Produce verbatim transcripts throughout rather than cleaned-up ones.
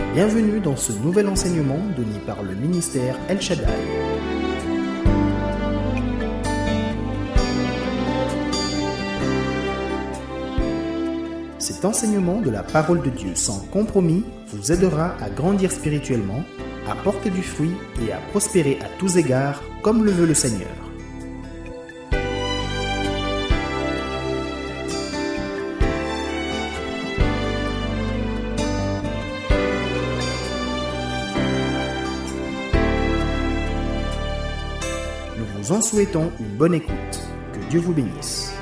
Bienvenue dans ce nouvel enseignement donné par le ministère El Shaddai. Cet enseignement de la parole de Dieu sans compromis vous aidera à grandir spirituellement, à porter du fruit et à prospérer à tous égards comme le veut le Seigneur. Nous vous en souhaitons une bonne écoute. Que Dieu vous bénisse.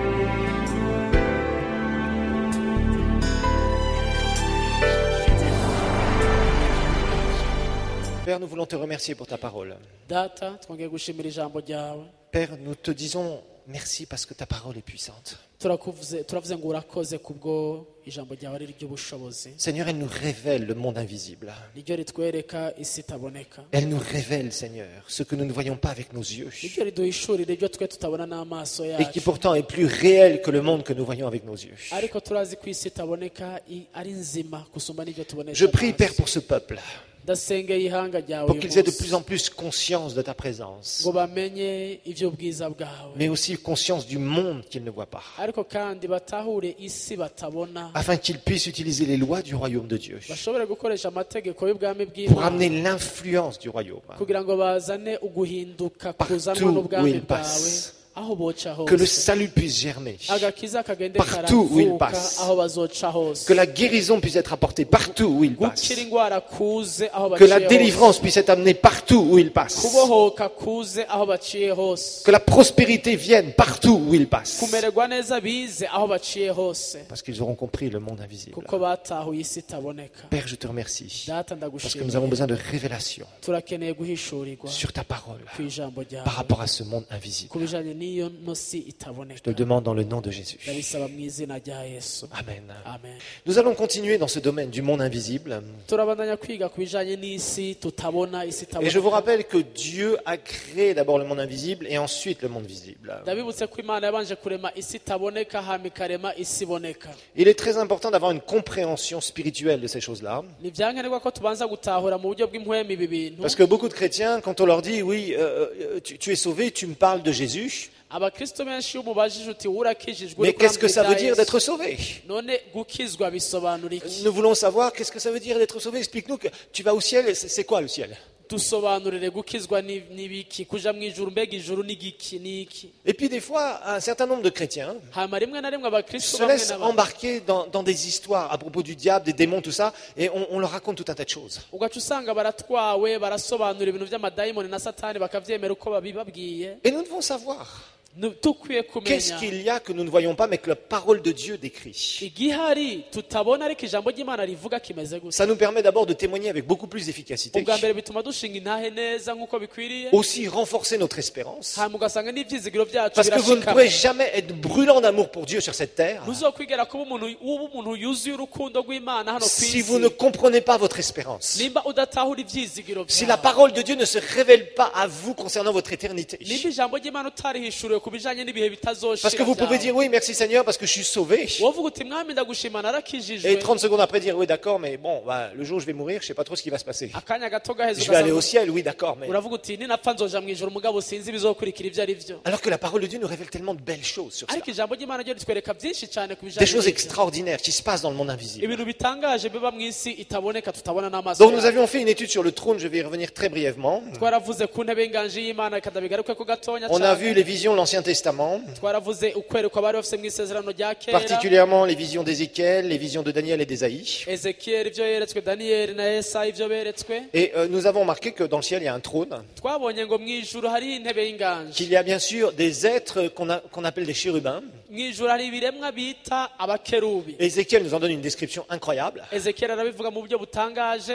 Père, nous voulons te remercier pour ta parole. Data twongeye gushimira ijambo ryawe. Père, nous te disons merci parce que ta parole est puissante. turakuvuze turavuze ngo urakoze kubwo ijambo ryawe ari ry'ubushobozi. Seigneur, elle nous révèle le monde invisible. Niryo ritwereka isi itaboneka. Elle nous révèle, Seigneur, ce que nous ne voyons pas avec nos yeux. Niryo riduhishurira ibyo twe tutabona n'amaso Et qui yacu. pourtant est plus réel que le monde que nous voyons avec nos yeux. Ariko turazi ko isi itaboneka i- ari nzima kusumba n'ibyo tubonesha Je prie, amaso. Père, pour ce peuple, Ndasengeye ihanga ryawe pour uyu qu'ils aient de munsi, plus en plus conscience de ta présence, ngo bamenye iby'ubwiza bwawe, mais aussi conscience du monde qu'ils ne voient pas, ariko kandi batahure isi batabona, afin qu'ils puissent utiliser les lois du royaume de Dieu bashobore gukoresha amategeko y'ubwami pour amener bw'Imana l'influence du royaume. kugira ngo bazane uguhinduka Partout kuzanwa où n'ubwami il bwawe passe. aho boca Que le hose, salut puisse germer, agakiza kagende Partout où il karavuka passe. aho bazoca hose, que la guérison puisse être apportée partout où il passe, gukira indwara kuze aho que la baciye hose, délivrance puisse être amenée partout où il passe, kubohoka kuze aho baciye hose, que la prospérité vienne partout où il passe, kumererwa neza bize aho baciye hose, parce qu'ils auront compris le monde invisible. kuko batahuye isi itaboneka. Père, je te remercie, Data parce que nous avons ndagushimiye, besoin de révélation turakeneye guhishurirwa sur ta parole ku ijambo ryawe par rapport à ce monde invisible. ku bijanye n'iyo nosi Je te itaboneka. le demande dans le nom de Jésus. Ndabisaba mu izina rya Yesu, Amen. amen. Nous allons continuer dans ce domaine du monde invisible. Turabandanya kwiga ku bijanye n'isi tutabona, isi Et je vous itaboneka. rappelle que Dieu a créé d'abord le monde invisible et ensuite le monde visible. Ndabibutse ko Imana yabanje kurema isi itaboneka hama ikarema isi iboneka. Il est très important d'avoir une compréhension spirituelle de ces choses-là. Ni byankenerwa ko tubanza gutahura mu buryo bw'impwemu ibi bintu. Parce que beaucoup de chrétiens, quand on leur dit, oui, euh, euh, tu, tu es sauvé, tu me parles de Jésus, Abakristo benshi iyo umubajije uti urakijijwe mais uri qu'est-ce que ça veut kurambira dire Yesu. d'être sauvé? None gukizwa bisobanura iki? Nous voulons savoir qu'est-ce que ça veut dire d'être sauvé. Explique-nous que tu vas au ciel, et c'est c'est quoi le ciel? Dusobanurire gukizwa ni- n'ibiki, kuja mu ijuru, mbega ijuru ni giki niki? Et puis des fois, un certain nombre de chrétiens Hama rimwe na rimwe abakristo se bamwe laissent na bamwe embarquer dans, dans des histoires à propos du diable, des démons, tout ça, et on, on leur raconte tout un tas de choses. ugaca usanga baratwawe barasobanura ibintu by'amadayimoni na satani bakavyemera uko babibabwiye. Et nous devons savoir Nu- dukwiye qu'est-ce kumenya qu'il y a que nous ne voyons pas, mais que la parole de Dieu décrit. igihari tutabona ariko ijambo ry'Imana rivuga kimeze gusa. Ça nous permet d'abord de témoigner avec beaucoup plus d'efficacité, Ubwa mbere bituma dushinga intahe neza nk'uko bikwiriye, aussi renforcer notre espérance. hama ugasanga n'ivyizigiro vyacu Parce que vous ne birashikama. pourrez jamais être brûlant d'amour pour Dieu sur cette terre Ntuzokwigera kuba umuntu uba umuntu yuzuye urukundo rw'Imana hano si vous ne kw'isi comprenez pas votre espérance. nimba udatahura ivyizigiro Si la vyawe, parole de Dieu ne se révèle pas à vous concernant votre éternité. nimba ijambo ry'Imana utarihishuriwe ku bijanye n'ibihe bitazoshira Parce que vous pouvez vyawe. dire oui, merci Seigneur, parce que je suis sauvé. wovuga uti mwami ndagushima narakijijwe, Et trente secondes après dire oui, d'accord, mais bon, bah, le jour où je vais mourir, je sais pas trop ce qui va se passer. akanya gato gaheze Je vais aller au ugasanga ciel, oui, d'accord, mais. uravuga uti ninapfa nzoja mu ijuru mugabo sinzi ibizokurikira ivyo ari vyo. Alors que la parole de Dieu nous révèle tellement de belles choses sur ça. Ariko ijambo ry'Imana ryo ritwereka byinshi cyane ku Des bijanye choses n'ivyo. extraordinaires qui se passent dans le monde invisible. ibintu bitangaje biba mu isi itaboneka tutabona n'amaso Donc nous yacu. avions fait une étude sur le trône, je vais y revenir très brièvement. twaravuze ku ntebe y'inganji y'Imana kadabigaruke ko gatonya On a cyane. vu les visions de l'Ancien Testament, twaravuze ukwerekwa bari bafise mu isezerano rya kera, particulièrement les visions d'Ézéchiel, les visions de Daniel et d'Ésaïe. Ezekiel ivyo yeretswe, Daniyeli na Yesaya ivyo beretswe. Et euh, nous avons remarqué que dans le ciel, il y a un trône, twabonye ngo mu ijuru hari intebe y'inganji, qu'il y a bien sûr des êtres qu'on a- qu'on appelle des chérubins. mu ijuru hari ibiremwa bita abakerubi. Ézéchiel nous en donne une description incroyable. Ezekiel arabivuga mu buryo butangaje.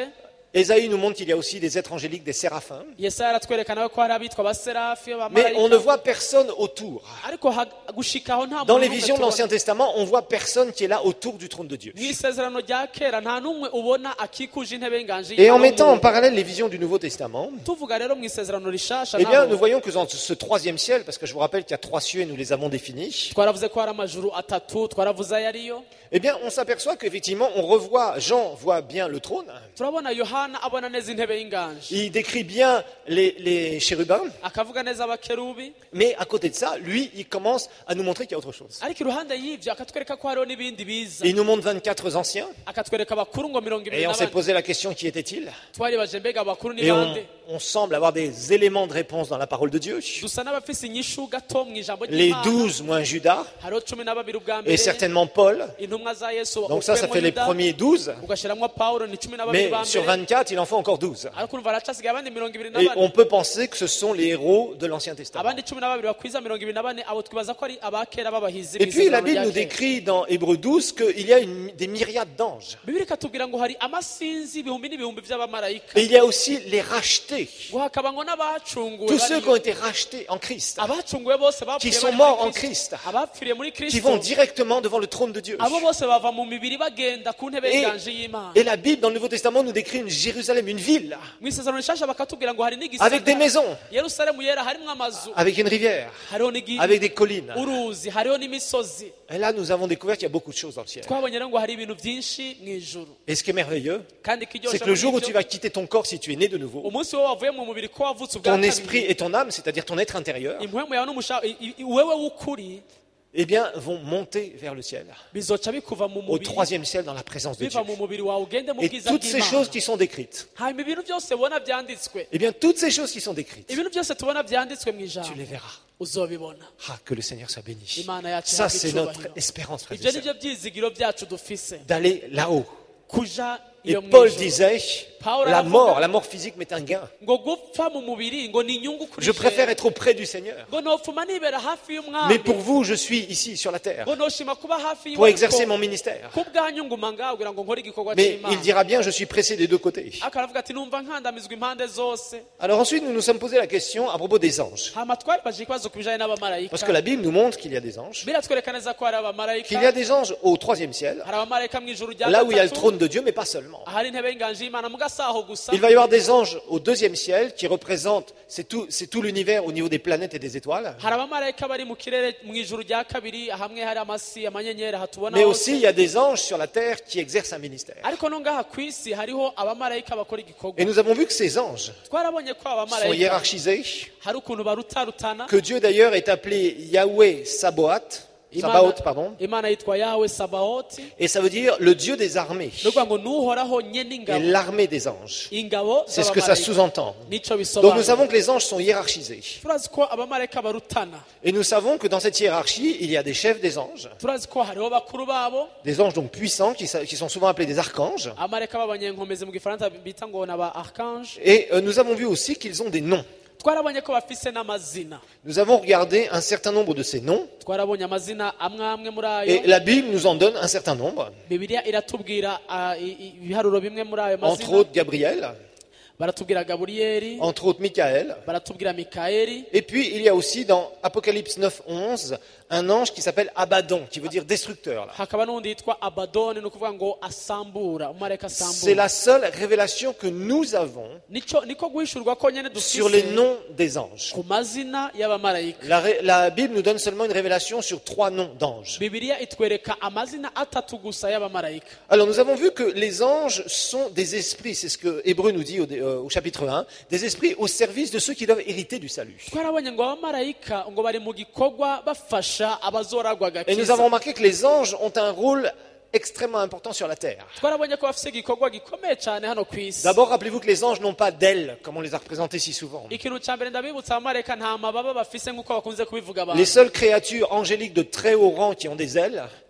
Ésaïe nous montre qu'il y a aussi des êtres angéliques, des séraphins. yesaya aratwerekana ko hari abitwa abaserafi Mais on ne abamarayika voit personne autour. ariko ha- gushikaho nta Dans muntu les n'umwe visions de tubona. l'Ancien Testament, on voit personne qui est là autour du trône de Dieu. mu isezerano rya kera nta n'umwe ubona akikuje intebe y'inganji Et en y'Imana mettant en w'umuntu. parallèle les visions du Nouveau Testament, tuvuga rero mu isezerano rishasha eh bien, naho, nous voyons que dans ce troisième ciel, parce que je vous rappelle qu'il y a trois cieux et nous les avons définis, twaravuze ko hari amajuru atatu twaravuze ayo ariyo eh bien, on s'aperçoit qu'effectivement, on revoit, Jean voit bien le trône, turabona yohana abona neza intebe y'inganji il décrit bien les, les chérubins, akavuga neza abakerubi mais à côté de ça, lui, il commence à nous montrer qu'il y a autre chose. ariko iruhande y'ivyo akatwereka ko hariho n'ibindi biza Il nous montre vingt-quatre anciens, akatwereka abakuru ngo mirongo ibiri et on na s'est bane posé la question, qui étaient-ils? twaribaje mbega abakuru ni Et on, bande on semble avoir des éléments de réponse dans la parole de Dieu. dusa n'abafise inyishu gato mu ijambo Les ry'imana douze moins Judas, hariho cumi na babiri ubwa et mbere certainement Paul. intumwa za yesu Donc ça, ça ukuyemwo fait les Yuda, premiers douze. ugashiramwo pawulo ni cumi na babiri Mais ba sur mbere vingt-quatre, il en faut encore douze. ariko urumva haracasigaye abandi mirongo ibiri na Et bane on peut penser que ce sont les héros de l'Ancien Testament. abandi cumi na babiri bakwiza mirongo ibiri na bane abo twibaza ko ari abakera b'abahizi Et puis la mw'isezerano Bible rya nous kera. décrit dans Hébreux douze qu'il y a une- des myriades d'anges. bibiri ikatubwira ngo hari amasinzi ibihumbi n'ibihumbi by'abamarayika Et il y a aussi les rachetés. ngo hakaba ngo n'abacunguwe Tous ceux bariyo. qui ont été rachetés en Christ, abacunguwe bose bapfuye qui bari sont muri morts en Kristo. Christ, abapfiriye muri qui vont kristo directement devant le trône de Dieu. abo bose bava mu mibiri bagenda ku ntebe Et, y'inganji y'imana et la Bible dans le Nouveau Testament nous décrit une Jérusalem, une ville, mu isezerano rishasha bakatubwira ngo hari avec des n'igisagara maisons, yerusalemu yera harimwo amazu avec une rivière, hariho n'igi- avec des collines. uruzi hariho n'imisozi Et là, nous avons découvert qu'il y a beaucoup de choses dans le ciel. twabonye rero ngo hari ibintu byinshi mu ijuru Et ce qui est merveilleux, kandi c'est ikiryoshe que le jour où muri tu ibyo, vas quitter ton corps, si tu es né de nouveau, umunsi wo wavuye mu mubiri ko wavutse ubwa ton esprit kabiri et ton âme, c'est-à-dire ton être intérieur, impwemu yawe n'umusha i- i- wewe w'ukuri eh bien, vont monter vers le ciel, bizoca bikuva mu au mubiri troisième ciel dans la présence de Dieu. biva mu mubiri wawe ugende mu Et bwiza toutes ces choses bw'imana qui sont décrites, hanyuma ibintu byose ubona byanditswe eh bien, toutes ces choses qui sont décrites, ibintu byose tubona byanditswe mu tu ijambo les verras. uzobibona Ah, que le Seigneur soit béni. imana yacu Ça, ihabwe c'est icyubahiro. notre espérance, frères ibyo et ni sœurs, byo byizigiro byacu dufise d'aller là-haut. kuja Et iyo mu Paul ijuru. disait, Paul la aravuga, mort, la mort physique m'est un gain. ngo gupfa mu mubiri ngo ni inyungu kuri Je préfère jewe. être auprès du Seigneur. ngo nopfuma nibera hafi y'umwami Mais pour vous, je suis ici sur la terre ngo noshima kuba hafi pour y'iwe exercer ariko mon ministère. ku bwanyu nguma ngabwira ngo nkore igikorwa Mais il cy'imana dira bien, je suis pressé des deux côtés. ariko aravuga ati numva nkandamizwa impande zose Alors ensuite, nous nous sommes posé la question à propos des anges. hama twaribaje ikibazo ku bijanye n'abamarayika Parce que la Bible nous montre qu'il y a des anges, biratwereka neza ko hari abamarayika qu'il y a des anges au troisième ciel, hari abamarayika mu ijuru rya là où il y a le gatatu trône de Dieu, mais pas seulement. ahari intebe y'inganji y'imana mu gasaho gusa Il va y avoir des anges au deuxième ciel qui représentent, c'est tout, c'est tout l'univers au niveau des planètes et des étoiles. hari abamarayika bari mu kirere mu ijuru rya kabiri hamwe hari amasi amanyenyeri hatubona Mais hose. aussi, il y a des anges sur la terre qui exercent un ministère. ariko no ngaha ku isi hariho abamarayika bakora igikorwa Et nous avons vu que ces anges twarabonye ko sont abamarayika hiérarchisés, hari ukuntu barutarutana que Dieu d'ailleurs est appelé Yahweh Sabaoth, Sabaoth, pardon, imana yitwa yawe sabaoti et ça veut dire le Dieu des armées ni ukuvuga ngo nuhoraho nyene et ingabo l'armée des anges. ingabo C'est ce que ça z'abamarayika. sous-entend. nico Donc nous bisobanura savons que les anges sont hiérarchisés. turazi ko abamarayika barutana Et nous savons que dans cette hiérarchie, il y a des chefs des anges, turazi ko hariho bakuru babo des anges donc puissants qui, sa- qui sont souvent appelés des archanges. abamarayika b'abanyenkomezi mu gifaransa bita ngo naba archange Et euh, nous avons vu aussi qu'ils ont des noms. twarabonye ko bafise n'amazina Nous avons regardé un certain nombre de ces noms, twarabonye amazina amwe amwe muri ayo et la Bible nous en donne un certain nombre. bibiliya iratubwira ah, i- i- ibiharuro bimwe muri ayo Entre mazina autres Gabriel, baratubwira gaburiyeli entre autres Michael. baratubwira mikayeli Et puis il y a aussi dans Apocalypse neuf, onze, un ange qui s'appelle Abaddon, qui veut dire destructeur. là. hakaba n'undi yitwa abadoni ni ukuvuga ngo asambura umumarayika C'est asambura la seule révélation que nous avons nico niko guhishurwa konyene sur les dufise noms des anges. ku mazina y'abamarayika La, ré- la Bible nous donne seulement une révélation sur trois noms d'anges. bibiliya itwereka amazina atatu gusa y'abamarayika Alors nous avons vu que les anges sont des esprits, c'est ce que Hébreu nous dit au, dé- euh, au chapitre un, des esprits au service de ceux qui doivent hériter du salut. twarabonye ngo abamarayika ngo bari mu gikorwa bafasha abazoragwa Et nous agakiza avons remarqué que les anges ont un rôle extrêmement important sur la terre. twarabonye ko bafise igikorwa gikomeye cyane hano ku isi D'abord, rappelez-vous que les anges n'ont pas d'ailes, comme on les a représentés si souvent. ikintu cya mbere ndabibutsa abamarayika nta mababa bafise nk'uko bakunze kubivuga abantu Les seules créatures angéliques de très haut rang qui ont des ailes,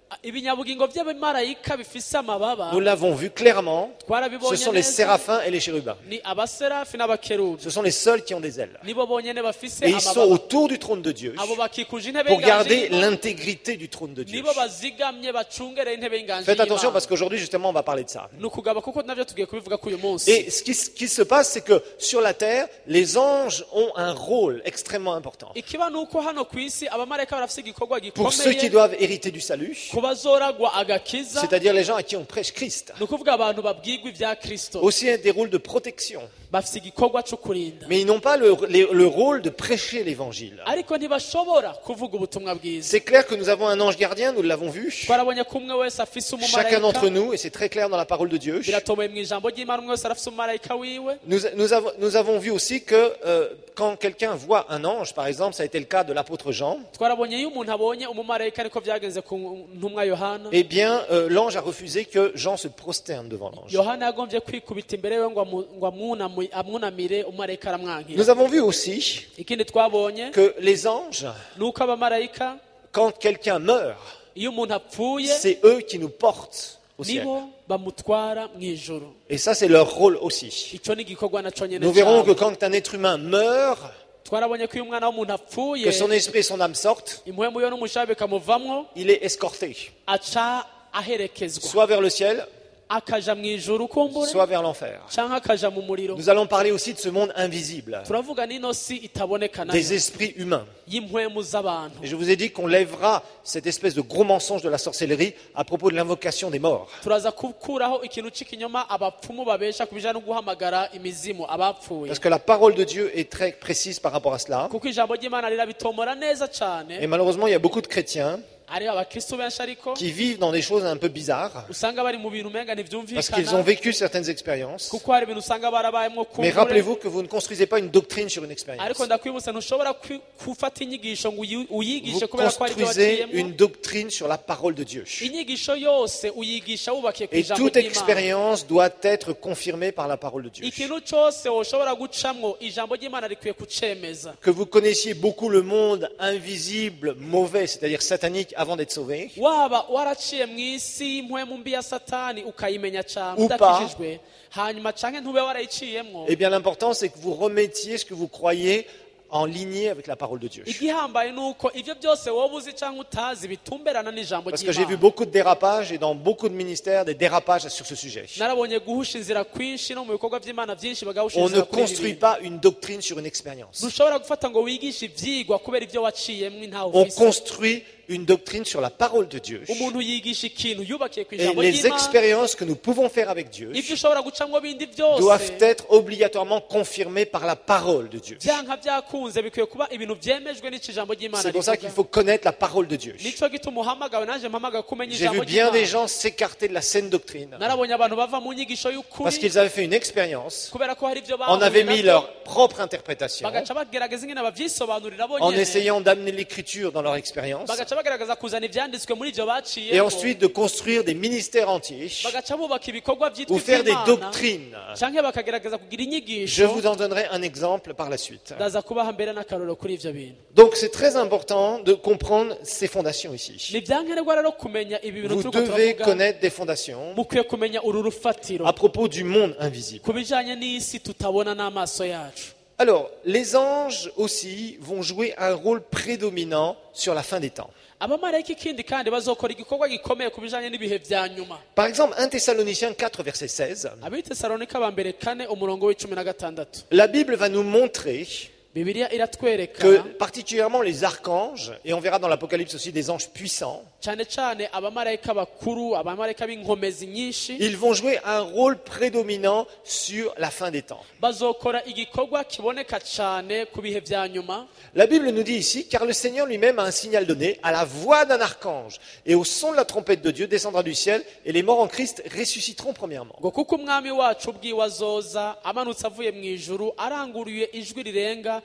ibinyabugingo by'abamarayika bifise amababa nous l'avons vu clairement, ce twarabibonye sont les neza séraphins et les chérubins. ni abaserafi n'abakerubi Ce sont les seuls qui ont des ailes. nibo bonyene bafise Et ils sont amababa autour du trône de Dieu abo bakikuje intebe pour garder y'inganji y'Imana, l'intégrité du trône de Dieu. nibo bazigamye bacungere intebe y'inganji Faites attention y'Imana. parce qu'aujourd'hui justement on va parler de ça. ni ukugaba kuko navyo tugiye kubivuga k'uyu munsi. Et ce qui, ce qui se passe, c'est que sur la terre, les anges ont un rôle extrêmement important. ikiba ni uko hano ku isi abamarayika barafise igikorwa Pour ceux qui gikomeye doivent hériter du salut, ku bazoragwa agakiza, c'est-à-dire les gens à qui on prêche Christ, ni ukuvuga abantu babwirwa ibya kristo aussi des rôles de protection. bafise igikorwa cyo kurinda, Mais ils n'ont pas le, les- le rôle de prêcher l'évangile. ariko ntibashobora kuvuga ubutumwa bwiza. C'est clair que nous avons un ange gardien, nous l'avons vu. twarabonye ko umwe wese afise Chacun d'entre umumarayika, nous, et c'est très clair dans la parole de Dieu. biratomoye mu ijambo ry'Imana, umwe wese arafise umumarayika wiwe. Nous, nous avons, nous avons vu aussi que euh, quand quelqu'un voit un ange, par exemple, ça a été le cas de l'apôtre Jean, twarabonye iyo umuntu abonye umumarayika ariko byagenze ku ntumwa Yohana. eh bien, euh, l'ange a refusé que Jean se prosterne devant l'ange. Yohana yagombye kwikubita imbere we ngo amu- ngo amwunamu- amwunamire, umumarayika aramwankira. Nous avons vu aussi ikindi twabonye que les anges, ni uko abamarayika quand quelqu'un meurt, iyo umuntu apfuye c'est eux qui nous portent au ciel. nibo bamutwara mu ijuru. Et ça, c'est leur rôle aussi. icyo ni igikorwa naco nyene Nous verrons que cyabo. quand un être humain meurt, twarabonye ko iyo umwana w'umuntu apfuye que son esprit et son âme sortent, impwemu yo n'umushabe bikamuvamwo, il est escorté, aca aherekezwa soit vers le ciel, akaja mu ijuru kumbure soit vers l'enfer. canke akaja mu muriro. Nous allons parler aussi de ce monde invisible, turavuga n'ino si itaboneka des nayo esprits humains. y'impwemu z'abantu. Et je vous ai dit qu'on lèvera cette espèce de gros mensonge de la sorcellerie à propos de l'invocation des morts. turaza gukuraho ikintu c'ikinyoma abapfumu babesha ku bijanye no guhamagara imizimu abapfuye, Parce que la parole de Dieu est très précise par rapport à cela. kuko ijambo ry'Imana rirabitomora neza cane. Et malheureusement, il y a beaucoup de chrétiens hariho abakristo benshi ariko qui vivent dans des choses un peu bizarres usanga bari mu bintu umenga parce qu'ils ont ntivyumvikana, vécu certaines expériences. kuko hari ibintu usanga barabayemwo Mais kumbure. rappelez-vous que vous ne construisez pas une doctrine sur une expérience. ariko ndakwibutsa ntushobora kwi- gufata inyigisho ngo uyi- Vous uyigishe kubera ko hari ibyo construisez waciyemwo. une doctrine sur la parole de Dieu. inyigisho yose uyigisha wubakiye ku Et ijambo toute ry'Imana. expérience doit être confirmée par la parole de Dieu. ikintu cose woshobora gucamwo ijambo ry'Imana rikwiye kucemeza. Que vous connaissiez beaucoup le monde invisible, mauvais, c'est-à-dire satanique, avant d'être sauvé, waba waraciye mu isi y'impwemu mbi ya satani ukayimenya cyane Ou pas. udakijijwe, hanyuma canke ntube warayiciyemwo, eh bien l'important c'est que vous remettiez ce que vous croyez en lignée avec la parole de Dieu. igihambaye ni uko ivyo byose wowe uzi canke utazi bitumberana n'ijambo Parce que j'ai vu ry'Imana. beaucoup de dérapages et dans beaucoup de ministères des dérapages sur ce sujet. narabonye guhusha inzira kwinshi no mu bikorwa by'Imana byinshi bagahusha On ne inzira kuri ibi construit bintu. pas une doctrine sur une expérience. ntushobora gufata ngo wigishe ivyigwa kubera ivyo waciyemwo intaho On ufise. construit une doctrine sur la parole de Dieu. umuntu yigisha ikintu yubakiye ku Et ijambo les ry'Imana. expériences que nous pouvons faire avec Dieu ivyo ushobora gucamwo bindi byose doivent être obligatoirement confirmées par la parole de Dieu. byanka byakunze bikwiye kuba ibintu byemejwe n'ico ijambo ry'Imana C'est pour ça qu'il rivuga. faut connaître la parole de Dieu. nico gituma uhamagawe naje mpamagawe kumenya J'ai ijambo vu bien des ry'Imana. gens s'écarter de la saine doctrine narabonye abantu bava mu nyigisho parce y'ukuri qu'ils avaient fait une expérience, kubera ko hari ivyo en bahuye avaient mis navyo, leur propre interprétation, bagaca bagerageza ingene bavyisobanurira bo en nyene, essayant d'amener l'écriture dans leur expérience, bagaca bagerageza kuzana ivyanditswe muri ivyo et baciyemo, ensuite de construire des ministères entiers bagaca bubaka ibikorwa vyitwa ou faire des ivy'Imana, doctrines. canke bakagerageza kugira Je inyigisho. vous en donnerai un exemple par la suite. ndaza kubaha mbere n'akarorero kuri ivyo bintu. Donc c'est très important de comprendre ces fondations ici. ni vyankenerwa rero kumenya ibi bintu Vous turiko devez turavuga, connaître des fondations mukwiye kumenya uru rufatiro à propos du monde invisible. ku bijanye n'isi tutabona n'amaso yacu. Alors, les anges aussi vont jouer un rôle prédominant sur la fin des temps. abamarayika ikindi kandi bazokora igikorwa gikomeye ku bijanye n'ibihe vya nyuma. Par exemple, un Thessaloniciens quatre, verset seize, abitesalonika ba mbere kane umurongo w'icumi na gatandatu, la Bible va nous montrer bibiliya que iratwereka particulièrement les archanges, et on verra dans l'Apocalypse aussi des anges puissants, cyane cyane abamarayika bakuru, abamarayika b'inkomezi nyinshi ils vont jouer un rôle prédominant sur la fin des temps. bazokora igikorwa kiboneka cyane ku bihe vya nyuma. La Bible nous dit ici, car le Seigneur lui-même a un signal donné, à la voix d'un archange et au son de la trompette de Dieu descendra du ciel, et les morts en Christ ressusciteront premièrement. ngo kuko umwami wacu ubwiwe azoza amanutse avuye mu ijuru aranguriye ijwi rirenga,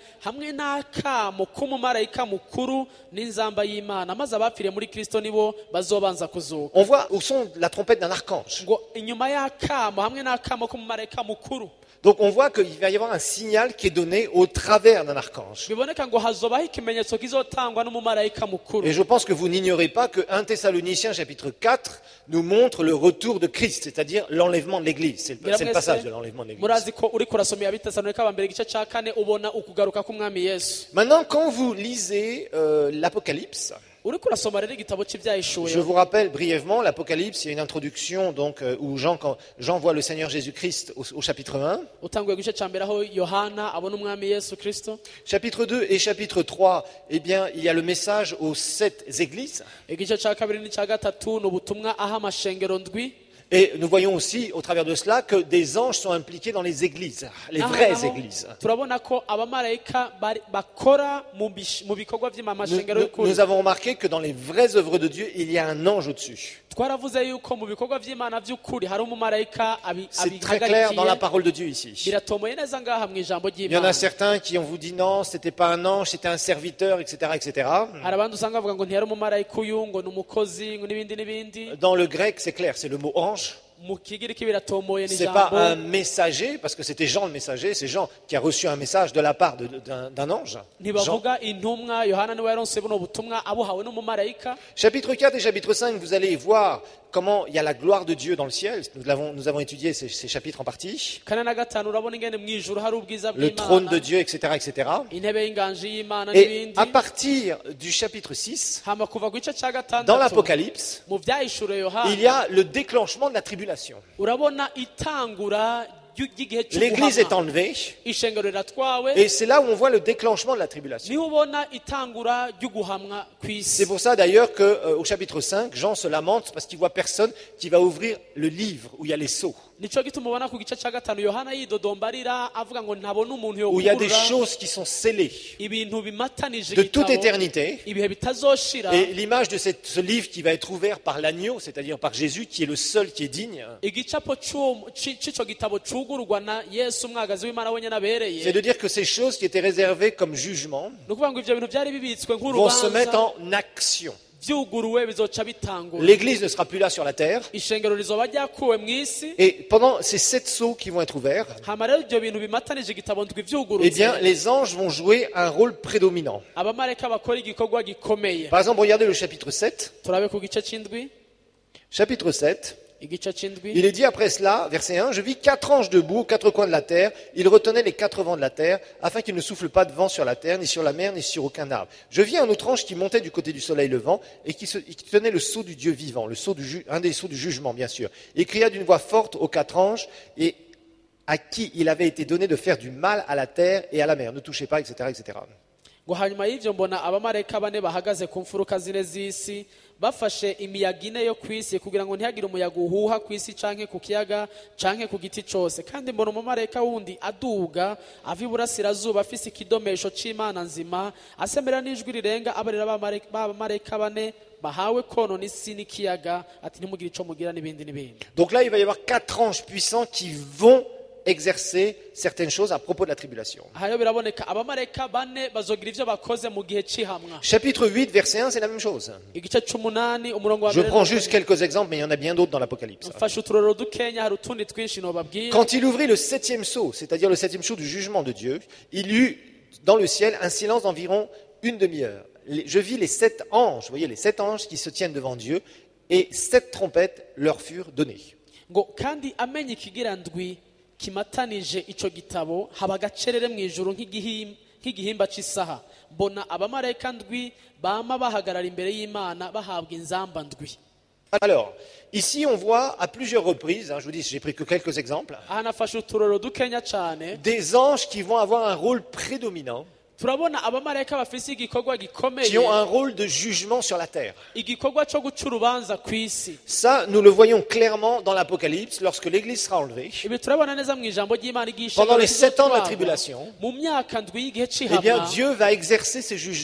hamwe n'akamo k'umumarayika mukuru n'inzamba y'Imana maze abapfiriye muri Kristo nibo bazobanza kuzuka. On voit au son de la trompette d'un archange. Ngo inyuma y'akamo hamwe n'akamo k'umumarayika mukuru. Donc on voit qu'il va y avoir un signal qui est donné au travers d'un archange. Biboneka ngo hazobaho ikimenyetso kizotangwa n'umumarayika mukuru. Et je pense que vous n'ignorez pas que premier Thessaloniciens chapitre quatre nous montre le retour de Christ, c'est-à-dire l'enlèvement de l'Église. C'est le, c'est le passage de l'enlèvement de l'Église. Murazi ko uri kurasomera Abitesalonika ba mbere igice ca kane ubona ukugaruka k'umwami Yesu. Maintenant, quand vous lisez euh, l'Apocalypse, Uri kurasoma rero igitabo cy'ibyahishuwe. je vous rappelle brièvement, l'Apocalypse, il y a une introduction donc, euh, où Jean, quand Jean voit le Seigneur Jésus-Christ au, au chapitre un. Utanguye igice ca mbere aho Yohana abona umwami Yesu Kristo. Chapitre deux et chapitre trois, eh bien, il y a le message aux sept églises. Igice ca kabiri n'ica gatatu n'ubutumwa aha amashengero ndwi. Et nous voyons aussi, au travers de cela, que des anges sont impliqués dans les églises, les vraies églises. Turabona ko abamarayika bakora mu bikorwa by'amashengero Nous, y'ukuri. nous avons remarqué que dans les vraies œuvres de Dieu, il y a un ange au-dessus. Twaravuze yuko mu bikorwa by'Imana by'ukuri hari umumarayika C'est très clair dans la parole de Dieu ici. biratomoye neza ngaha mu ijambo Il y en a ry'Imana. certains qui ont vous dit non, c'était pas un ange, c'était un serviteur, et cetera, et cetera. Hari abandi usanga bavuga ngo ntiyari umumarayika uyu ngo ni umukozi ngo n'ibindi n'ibindi. Dans le grec, c'est clair, c'est le mot ange. Mu kigiriki biratomoye C'est pas n'ijambo. un messager, parce que c'était Jean le messager, c'est Jean qui a reçu un message de la part de- d'un d'un ange. Jean. Ntibavuga intumwa Yohana niwe yaronse buno butumwa abuhawe n'umumarayika. Chapitre quatre et chapitre cinq, vous allez voir comment il y a la gloire de Dieu dans le ciel. Nous, l'avons- nous avons étudié ces, ces chapitres en partie. Kane na gatanu urabona ingene mu ijuru hari ubwiza Le trône de bw'Imana. Dieu, et cetera, et cetera. Intebe y'inganji y'Imana Et n'ibindi. à partir du chapitre six, Hama kuva ku gice ca dans gatandatu l'Apocalypse, mu byahishuwe il Yohana y a le déclenchement de la tribulation. urabona itangura ry'igihe L'Église est cy'ubuhamwa. enlevée, Ishengero riratwawe et c'est là où on voit le déclenchement de la tribulation. niho ubona itangura ry'uguhamwa ku isi. C'est pour ça d'ailleurs qu'au chapitre cinq, Jean se lamente parce qu'il voit personne qui va ouvrir le livre où il y a les sceaux, Nico gituma ubona ku gice ca gatanu Yohana yidodombarira avuga ngo ntabona umuntu où il y a des yokugurura choses qui sont scellées ibintu bimatanije de toute igitabo, éternité. ibihe bitazoshira. Et l'image de cette- ce livre qui va être ouvert par l'agneau, c'est-à-dire par Jésus, qui est le seul qui est digne, Igicapo c'uwo- ci- c'ico gitabo cugururwa na Yesu umwagazi w'Imana wenyene abereye. c'est de dire que ces choses qui étaient réservées comme jugement Ni ukuvuga ngo ivyo bintu vyari bibitswe vont se mettre nk'urubanza en action. vyuguruwe bizoca bitangura. L'Église ne sera plus là sur la terre. Ishengero rizoba ryakuwe mw'isi. Et pendant ces sept sceaux qui vont être ouverts, Hama rero ivyo bintu bimatanije igitabo ndwi vyugurutse. eh bien, les anges vont jouer un rôle prédominant. Abamarayika bakora igikorwa gikomeye. Par exemple, regardez le chapitre sept. Turabe ku gice c'indwi. Chapitre sept. Igice c'indwi. Il est dit après cela, verset un, je vis quatre anges debout aux quatre coins de la terre. Ils retenaient les quatre vents de la terre, afin qu'il ne souffle pas de vent sur la terre, ni sur la mer, ni sur aucun arbre. Je vis un autre ange qui montait du côté du soleil levant, et qui, se- et qui tenait le sceau du Dieu vivant, le sceau du ju- un des sceaux du jugement, bien sûr. Il cria d'une voix forte aux quatre anges, et à qui il avait été donné de faire du mal à la terre et à la mer. Ne touchez pas, et cetera, et cetera. Ngo hanyuma y'ivyo mbona abamarayika bane bahagaze ku mfuruka zine z'isi bafashe imiyaga ine yo kw'isi kugira ngo ntihagire umuyaga uhuha kw'isi canke ku kiyaga canke ku giti cose. Kandi mbona umumarayika wundi aduga ava iburasirazuba afise ikidomesho c'Imana nzima asemera n'ijwi rirenga abarira b'abamarayika bane bahawe konona isi n'ikiyaga ati ntimugire ico mugira n'ibindi n'ibindi. Donc là, il va y avoir quatre anges puissants qui vont exercer certaines choses à propos de la tribulation. Ahayo biraboneka abamarayika bane bazogira ivyo bakoze mu gihe c'ihamwa. Chapitre huit, verset un, c'est la même chose. Igice c'umunani umurongo wa Je mbere prends juste quelques exemples, mais il y en a bien d'autres dans l'Apocalypse. mfashe uturorero dukenya hari utundi twinshi nobabwira. Quand il ouvrit le septième sceau, c'est-à-dire le septième sceau du jugement de Dieu, il y eut dans le ciel un silence d'environ une demi-heure. Les- Je vis les sept anges, vous voyez, les sept anges qui se tiennent devant Dieu, et sept trompettes leur furent données. ngo kandi amenye ikigira ndwi kimatanije ico gitabo haba agacerere mu ijuru nk'igihim- nk'igihimba c'isaha mbona abamarayika ndwi bama bahagarara imbere y'Imana bahabwa inzamba ndwi. Alors, ici on voit à plusieurs reprises, hein, je vous dis, j'ai pris que quelques exemples, Aha nafashe uturorero dukenya cane des anges qui vont avoir un rôle prédominant, turabona abamarayika bafise igikorwa qui gikomeye ont un rôle de jugement sur la terre. igikorwa co guca urubanza kw'isi. Ça, nous le voyons clairement dans l'Apocalypse, lorsque l'Église sera enlevée. Ibi turabona neza mu ijambo ry'Imana igisha Pendant les sept ans de la tribulation, mu myaka ndwi y'igihe Eh bien, c'ihamwa Dieu va exercer ses jugements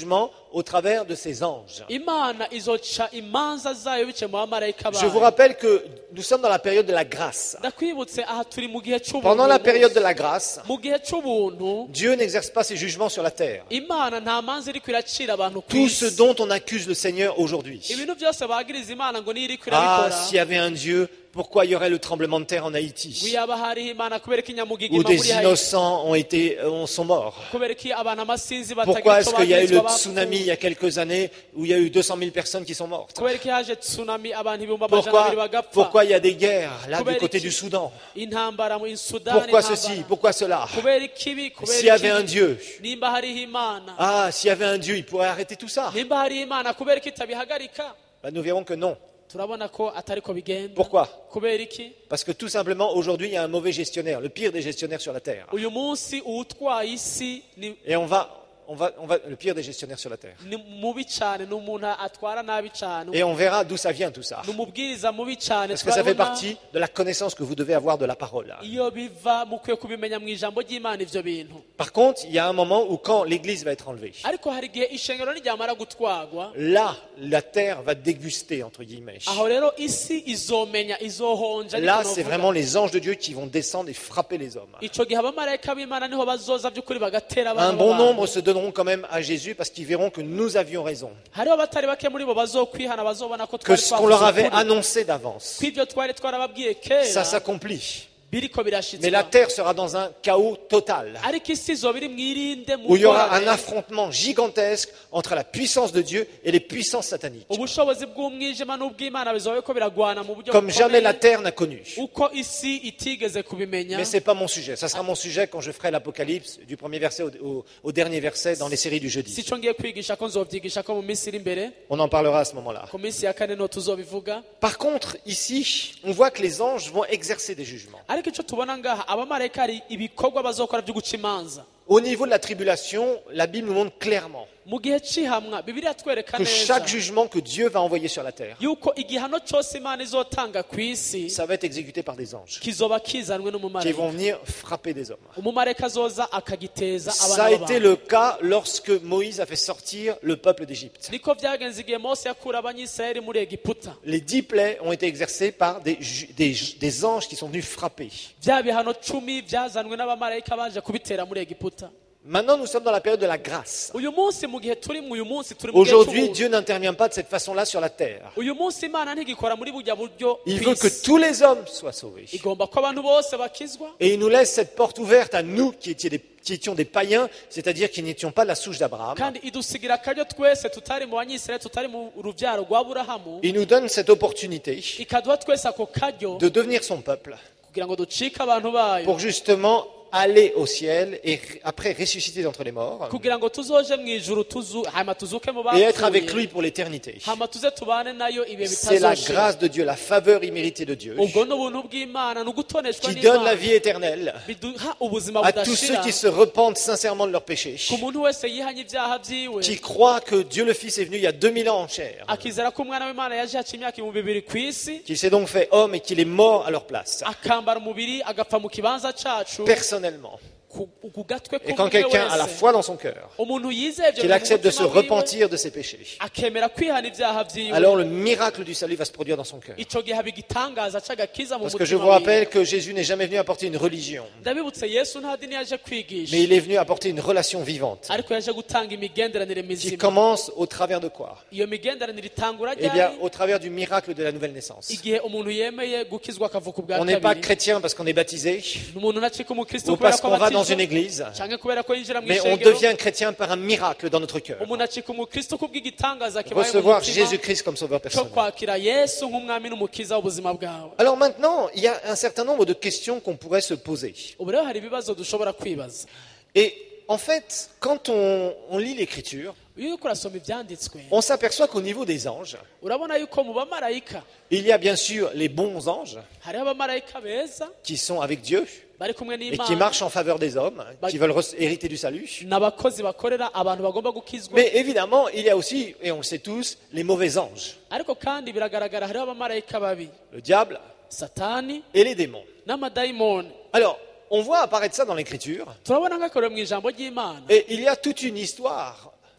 au travers de ses anges. imana izoca imanza zayo biciye mu bamarayika Je vous bayo. rappelle que nous sommes dans la période de la grâce. ndakwibutse aha turi mu gihe cy'ubuntu. Pendant la période de la grâce, mu gihe cy'ubuntu Dieu n'exerce pas ses jugements sur la terre. imana nta manza iri kwiracira abantu ku Tout ce isi. dont on accuse le Seigneur aujourd'hui. ibintu byose bagiriza imana ngo niyo iri Ah, kwirabikora. s'il y avait un Dieu, pourquoi il y aurait le tremblement de terre en Haïti? wiyaba hariho imana kubera ko inyamugiga Où iba des muri Haiti. innocents ont été, euh, sont morts. kubera ko abantu amasinzi Pourquoi batagira est-ce icyo qu'il y a eu le bagirizwa tsunami il y bapfuye. a quelques années où il y a eu deux cent mille personnes qui sont mortes? kubera ko haje tsunami abantu ibihumbi amajana Pourquoi, abiri bagapfa. pourquoi il y a des guerres là du Kubera côté iki? du Soudan? intambara mu Sudani. Pourquoi ceci? Pourquoi cela? kubera ikibi S'il y avait kubera un ikibi Dieu, nimba hariho imana ah, s'il y avait un Dieu, il pourrait arrêter tout ça. nimba hariho imana kubera ko itabihagarika. Ben, nous verrons que non. turabona ko atari ko bigenda. Pourquoi? kubera iki? Parce que tout simplement, aujourd'hui, il y a un mauvais gestionnaire, le pire des gestionnaires sur la terre. uyu munsi uwutwaye isi ni Et on va, on va, on va, le pire des gestionnaires sur la terre. ni mubi cyane, ni umuntu atwara nabi cyane, Et on verra d'où ça vient tout ça. ni umubwiriza mubi cyane. Parce que ça fait Turabona partie de la connaissance que vous devez avoir de la parole. iyo biva mukwiye kubimenya mu ijambo ry'imana ivyo bintu. Par contre, il y a un moment où quand l'église va être enlevée, ariko hari igihe ishengero niryamara gutwagwa, là, la terre va déguster, entre guillemets. aho rero isi izomenya, izohonja. Là, niko c'est novuga. vraiment les anges de Dieu qui vont descendre et frapper les hommes. ico gihe abamarayika b'imana niho bazoza by'ukuri bagatera Un abana bon b'abantu. nombre se donneront quand même à Jésus parce qu'ils verront que nous avions raison. hariho abatari bake muri bo bazokwihana, bazobona ko Que twari ce qu'on leur twavuze avait ukuri. annoncé d'avance, ko ivyo twari twarababwiye ça kera s'accomplit. biriko Mais la birashitswa. terre sera dans un chaos total, ariko isi izoba iri mwirinde mu où il y aura un ngorane. affrontement gigantesque entre la puissance de Dieu et les puissances sataniques, ubushobozi bw'umwijima n'ubw'imana bizoba ko biragwana mu buryo comme jamais la bukomeye, terre n'a connu. uko isi itigeze kubimenya. Mais ce n'est pas mon sujet. Ça sera mon sujet quand je ferai l'Apocalypse du premier verset au, au- au dernier verset dans les séries du si jeudi. cyo ngiye kwigisha ko nzovyigisha ko mu minsi iri imbere, On en parlera à ce moment-là. ku minsi ya kane no tuzobivuga. Par contre, ici, on voit que les anges vont exercer des jugements. ariko icyo tubona ngaha, abamarayika hari ibikorwa bazokora byo guca imanza. Au niveau de la tribulation, la Bible nous montre clairement mu gihe cy'ihamwa bibiliya twereka que neza chaque jugement que Dieu va envoyer sur la terre, yuko igihano cyose imana izotanga ku isi ça va être exécuté par des anges kizoba kizanwe qui vont n'umumarayika. venir frapper des hommes. umumarayika azoza akagiteza Ça a abana été b'abantu. le cas lorsque Moïse a fait sortir le peuple d'Égypte. niko byagenze igihe mose yakura abanyisirayeli muri egiputa. Les dix plaies ont été exercées par des, ju- des, des anges qui sont venus frapper. bya bihano cumi byazanwe n'abamarayika baje kubitera muri egiputa. Maintenant, nous sommes dans la période de la grâce. uyu munsi mu gihe turi mu uyu munsi turi mu gihe Aujourd'hui, cy'ubuntu. Dieu n'intervient pas de cette façon-là sur la terre. uyu munsi imana ntigikora muri bujya buryo Il ku veut que isi. tous les hommes soient sauvés. igomba ko abantu bose bakizwa, Et il nous laisse cette porte ouverte à nous qui étions des, qui étions des païens, c'est-à-dire qui n'étions pas de la souche d'Abraham. kandi idusigira akaryo twese tutari mu banyisirayeli, tutari mu rubyaro rwa aburahamu, Il nous donne cette opportunité ikaduha twese ako karyo de devenir son peuple kugira ngo ducike abantu bayo, pour justement aller au ciel et après ressusciter d'entre les morts kugira ngo tuzoje mu ijuru tuzu hama tuzuke mu et être avec bapfuye, lui pour l'éternité. hama tuze tubane nayo ibihe C'est la bitazoshira. grâce de Dieu, la faveur imméritée de Dieu ubwo ni ubuntu bw'imana, ni ugutoneshwa qui donne la n'imana vie éternelle biduha ubuzima à tous ceux budashira qui se repentent sincèrement de leurs péchés, ku muntu wese yihanye ibyaha byiwe, qui croient que Dieu le Fils est venu il y a deux mille ans en chair, akizera ko umwana w'imana yaje haca imyaka ibihumbi bibiri ku isi, qu'il s'est donc fait homme et qu'il est mort à leur place, akambara umubiri agapfa mu kibanza cacu personnellement. ku ku gatwe Et quand k'umwe quelqu'un a la wese. foi dans son cœur, umuntu yizeye ibyo qu'il bintu mu accepte de se mutima wiwe, repentir de ses péchés, akemera kwihana ibyaha byiwe, alors le miracle du salut va se produire dans son cœur. ico gihe bigitangaza c'agakiza mu Parce que je mutima vous wiwe. rappelle que Jésus n'est jamais venu apporter une religion, ndabibutse yesu nta dini yaje kwigisha, mais il est venu apporter une relation vivante ariko yaje gutanga imigenderanire qui mizima. commence au travers de quoi? iyo migenderanire itangura Eh bien, ryari? au travers du miracle de la nouvelle naissance. igihe umuntu yemeye gukizwa akavuka ubwa On n'est pas kabiri. chrétien parce qu'on est baptisé umuntu ntacika umukristo ou kubera parce ko qu'on va dans abatizwa, une église, canke kubera ko yinjira mu mais on ishengero. devient chrétien par un miracle dans notre cœur. umuntu acika umukristo kubw'igitangaza kibaye mu Recevoir mutima Jésus-Christ comme sauveur cyo personnel. kwakira yesu nk'umwami n'umukiza w'ubuzima bwawe. Alors maintenant, il y a un certain nombre de questions qu'on pourrait se poser. ubu rero hari ibibazo dushobora kwibaza. Et en fait, quand on, on lit l'Écriture, iyo uriko urasoma ibyanditswe on s'aperçoit qu'au niveau des anges, urabona yuko mu bamarayika il y a bien sûr les bons anges hariho abamarayika beza qui sont avec Dieu bari kumwe et qui n'imana, marchent en faveur des hommes, qui veulent re- hériter du salut. n'abakozi bakorera abantu bagomba gukizwa. Mais évidemment, il y a aussi, et on le sait tous, les mauvais anges, ariko kandi biragaragara hariho abamarayika babi, le diable satani et les démons. n'amadayimoni. Alors, on voit apparaître ça dans l'Écriture, turabona nk'akorera mu ijambo ry'imana, et il y a toute une histoire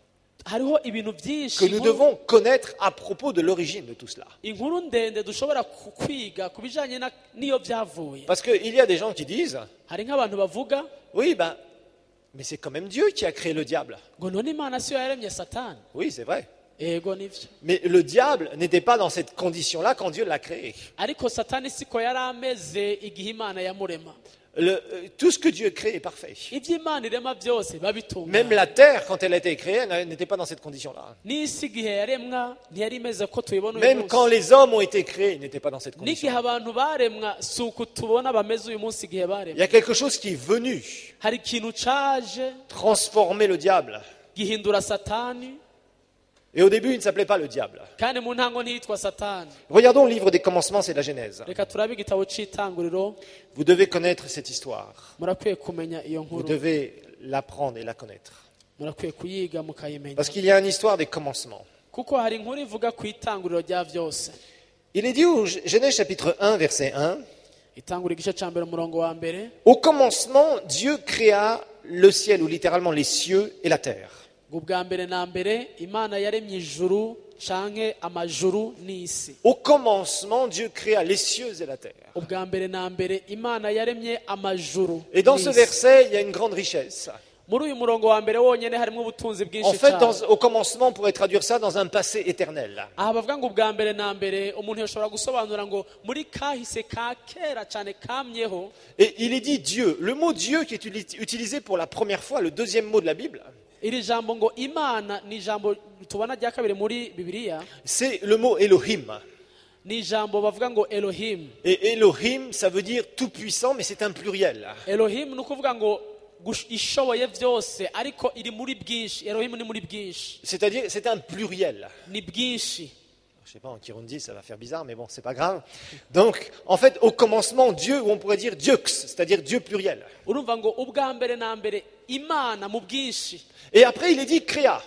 hariho ibintu byinshi que nous inkuru- devons connaître à propos de l'origine de tout cela. inkuru ndende dushobora ku- kwiga ku bijyanye na- n'iyo byavuye. Parce qu'il y a des gens qui disent, hari nk'abantu bavuga oui, ben, mais c'est quand même Dieu qui a créé le diable. ngo none imana siyo yaremye satani. Oui, c'est vrai. ego nivyo. Mais le diable n'était pas dans cette condition-là quand Dieu l'a créé. ariko satani siko yari ameze igihe imana yamurema. Le- euh, tout ce que Dieu crée est parfait. ibyo imana irema byose Même babitunganya. la terre, quand elle a été créée, elle n'était pas dans cette condition-là. n'isi igihe yaremwa ntiyari imeze ko tuyibona uyu Même quand munsi. les hommes ont été créés, ils n'étaient pas dans cette n'igihe condition. abantu baremwa si uku tubona bameze uyu munsi igihe Il baremwa. y a quelque chose qui est venu hari ikintu caje transformer le diable. gihindura satani, Et au début, il ne s'appelait pas le diable. kandi mu ntango ntiyitwa satani. Regardons le livre des commencements, c'est la Genèse. reka turabe igitabo c'itanguriro. Vous devez connaître cette histoire. murakwiye kumenya iyo Vous nkuru, devez l'apprendre et la connaître. murakwiye kuyiga mukayimenya, Parce qu'il y a une histoire des commencements. kuko hari inkuru ivuga ku itanguriro rya byose. Il est dit au Genèse chapitre un, verset un, itanguriro igice ca mbere umurongo wa mbere. au commencement, Dieu créa le ciel, ou littéralement les cieux et la terre. ngo ubwa mbere na mbere imana yaremye ijuru canke amajuru n'isi. Au commencement, Dieu créa les cieux et la terre. ubwa mbere na mbere imana yaremye amajuru Et dans ce n'isi. verset, il y a une grande richesse. muri uyu murongo wa mbere wonyene harimo ubutunzi En bwinshi fait, cyane. dans- au commencement, on pourrait traduire ça dans un passé éternel. aha bavuga ngo ubwa mbere na mbere umuntu yashobora gusobanura ngo muri kahise ka kera cyane kamyeho. Et il est dit Dieu. Le mot Dieu qui est uli- utilisé pour la première fois, le deuxième mot de la Bible, iri jambo ngo imana ni ijambo tubona rya kabiri muri bibiliya, c'est le mot Elohim. ni ijambo bavuga ngo elohim. Et Elohim, ça veut dire tout puissant, mais c'est un pluriel. elohim ni ukuvuga ngo gush- ishoboye byose, ariko iri muri bwinshi. elohim ni muri bwinshi, C'est-à-dire, c'est un pluriel. ni bwinshi. Je sais pas, en Kirundi, ça va faire bizarre, mais bon, c'est pas grave. Donc, en fait, au commencement, Dieu, ou on pourrait dire Dieux, c'est-à-dire Dieu pluriel. urumva ngo ubwa mbere na mbere imana mu bwinshi, Et après, il est dit créa.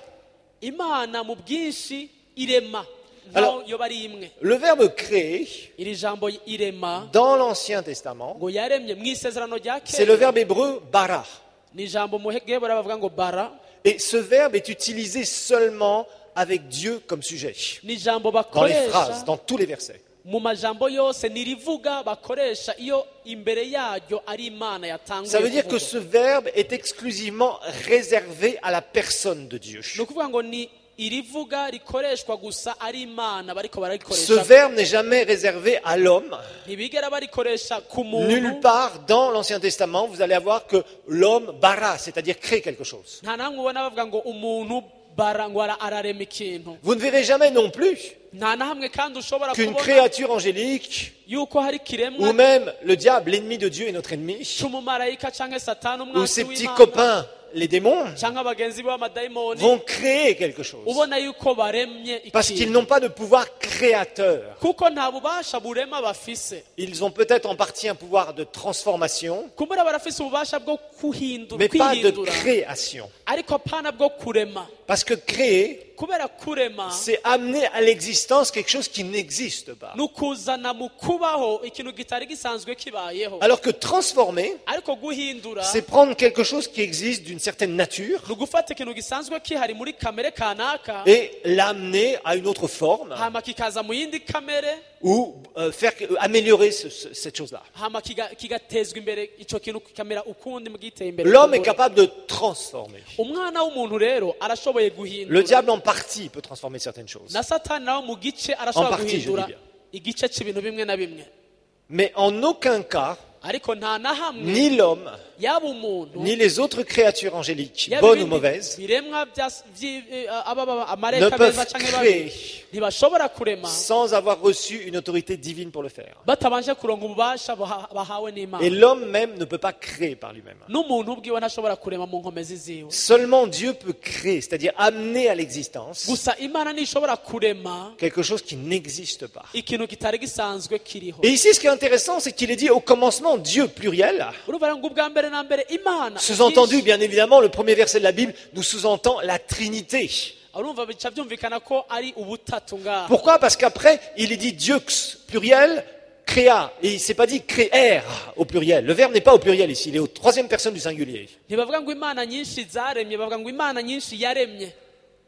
imana mu bwinshi irema, Alors- nkaho yoba ari imwe. Le verbe créer, iri jambo irema dans l'Ancien Testament, ngo yaremye mu isezerano rya c'est le kera, verbe hébreu bara. ni ijambo mu hebura bavuga ngo bara, Et ce verbe est utilisé seulement avec Dieu comme sujet. ni ijambo Dans les phrases, bakoresha dans tous les versets. mu majambo yose, nirivuga bakoresha iyo imbere yaryo ari imana yatanguye Ça veut dire que kuvuga. ce verbe est exclusivement réservé à la personne de Dieu. ni ukuvuga ngo ni irivuga rikoreshwa gusa ari imana bariko Ce bararikoresha, verbe n'est jamais réservé à l'homme. ntibigera barikoresha ku Nulle muntu. part dans l'Ancien Testament, vous allez avoir que l'homme bara, c'est-à-dire crée quelque chose. nta namwe ubona bavuga ngo umuntu bara ngo ara- ararema ikintu. Vous ne verrez jamais non plus nta na hamwe kandi ushobora qu'une kubona créature angélique, yuko hari ou kiremwa même le diable, l'ennemi de Dieu et notre ennemi, cy'umumarayika canke satani ou umwanzi ses petits w'imana copains, les démons, canke abagenzi be b'amadayimoni, vont créer quelque chose. ubona yuko baremye Parce qu'ils ikintu n'ont pas de pouvoir créateur. kuko nta bubasha burema bafise. Ils ont peut-être en partie un pouvoir de transformation, kumbura barafise ububasha bwo kuhindura mais pas de kwihindura, création. ariko pana bwo kurema. Parce que créer, kubera kurema c'est amener à l'existence quelque chose qui n'existe pas. ni ukuzana mu kubaho ikintu kitari gisanzwe kibayeho, Alors que transformer, ariko guhindura c'est prendre quelque chose qui existe d'une certaine nature ni ugufata ikintu gisanzwe kihari muri kamere kanaka et l'amener à une autre forme hama kikaza mu yindi kamere, ou euh, faire euh, améliorer ce- ce- cette chose-là. hama kiga- kigatezwa imbere, ico kintu kikamera ukundi mugiteye imbere. L'homme est capable de transformer. umwana w'umuntu rero arashoboye Le guhindura, diable en partie peut transformer certaines choses. na satani nawe mu gice En arashobora partie, je guhindura dis bien. igice c'ibintu bimwe na bimwe, Mais en aucun cas, ariko nta na hamwe ni l'homme, yaba umuntu ni les autres créatures angéliques, yaba bonnes ou ibindi mauvaises, biremwa bya- vyi- eh, aba- aba- ne amareka peuvent meza canke créer babi ntibashobora kurema sans avoir reçu une autorité divine pour le faire. batabanje kuronga ububasha baha- bahawe Et n'imana. l'homme même ne peut pas créer par lui-même. n'umuntu ubwiwe ntashobora kurema mu nkomezi ziwe, Seulement Dieu peut créer, c'est-à-dire amener à l'existence gusa imana ntishobora kurema quelque chose qui n'existe pas. ikintu kitari gisanzwe kiriho. Et ici, ce qui est intéressant, c'est qu'il est dit au commencement Dieu pluriel. urumva ngo ubwa mbere na mbere imana Sous-entendu, bien évidemment, le premier verset de la Bible nous sous-entend la Trinité. urumva bica byumvikana ko ari ubutatu ngaha. Pourquoi? Parce qu'après, il est dit Dieux pluriel, créa. Et il ne s'est pas dit créer au pluriel. Le verbe n'est pas au pluriel ici, il est aux troisième personne du singulier. ntibavuga ngo imana nyinshi zaremye, bavuga ngo imana nyinshi yaremye.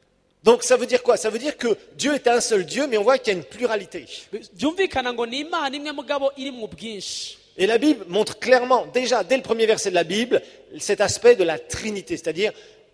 Donc ça veut dire quoi? Ça veut dire que Dieu est un seul Dieu, mais on voit qu'il y a une pluralité. byumvikana ngo ni imana imwe mugabo iri mu bwinshi. Et la Bible montre clairement, déjà dès le premier verset de la Bible, cet aspect de la Trinité, c'est-à-dire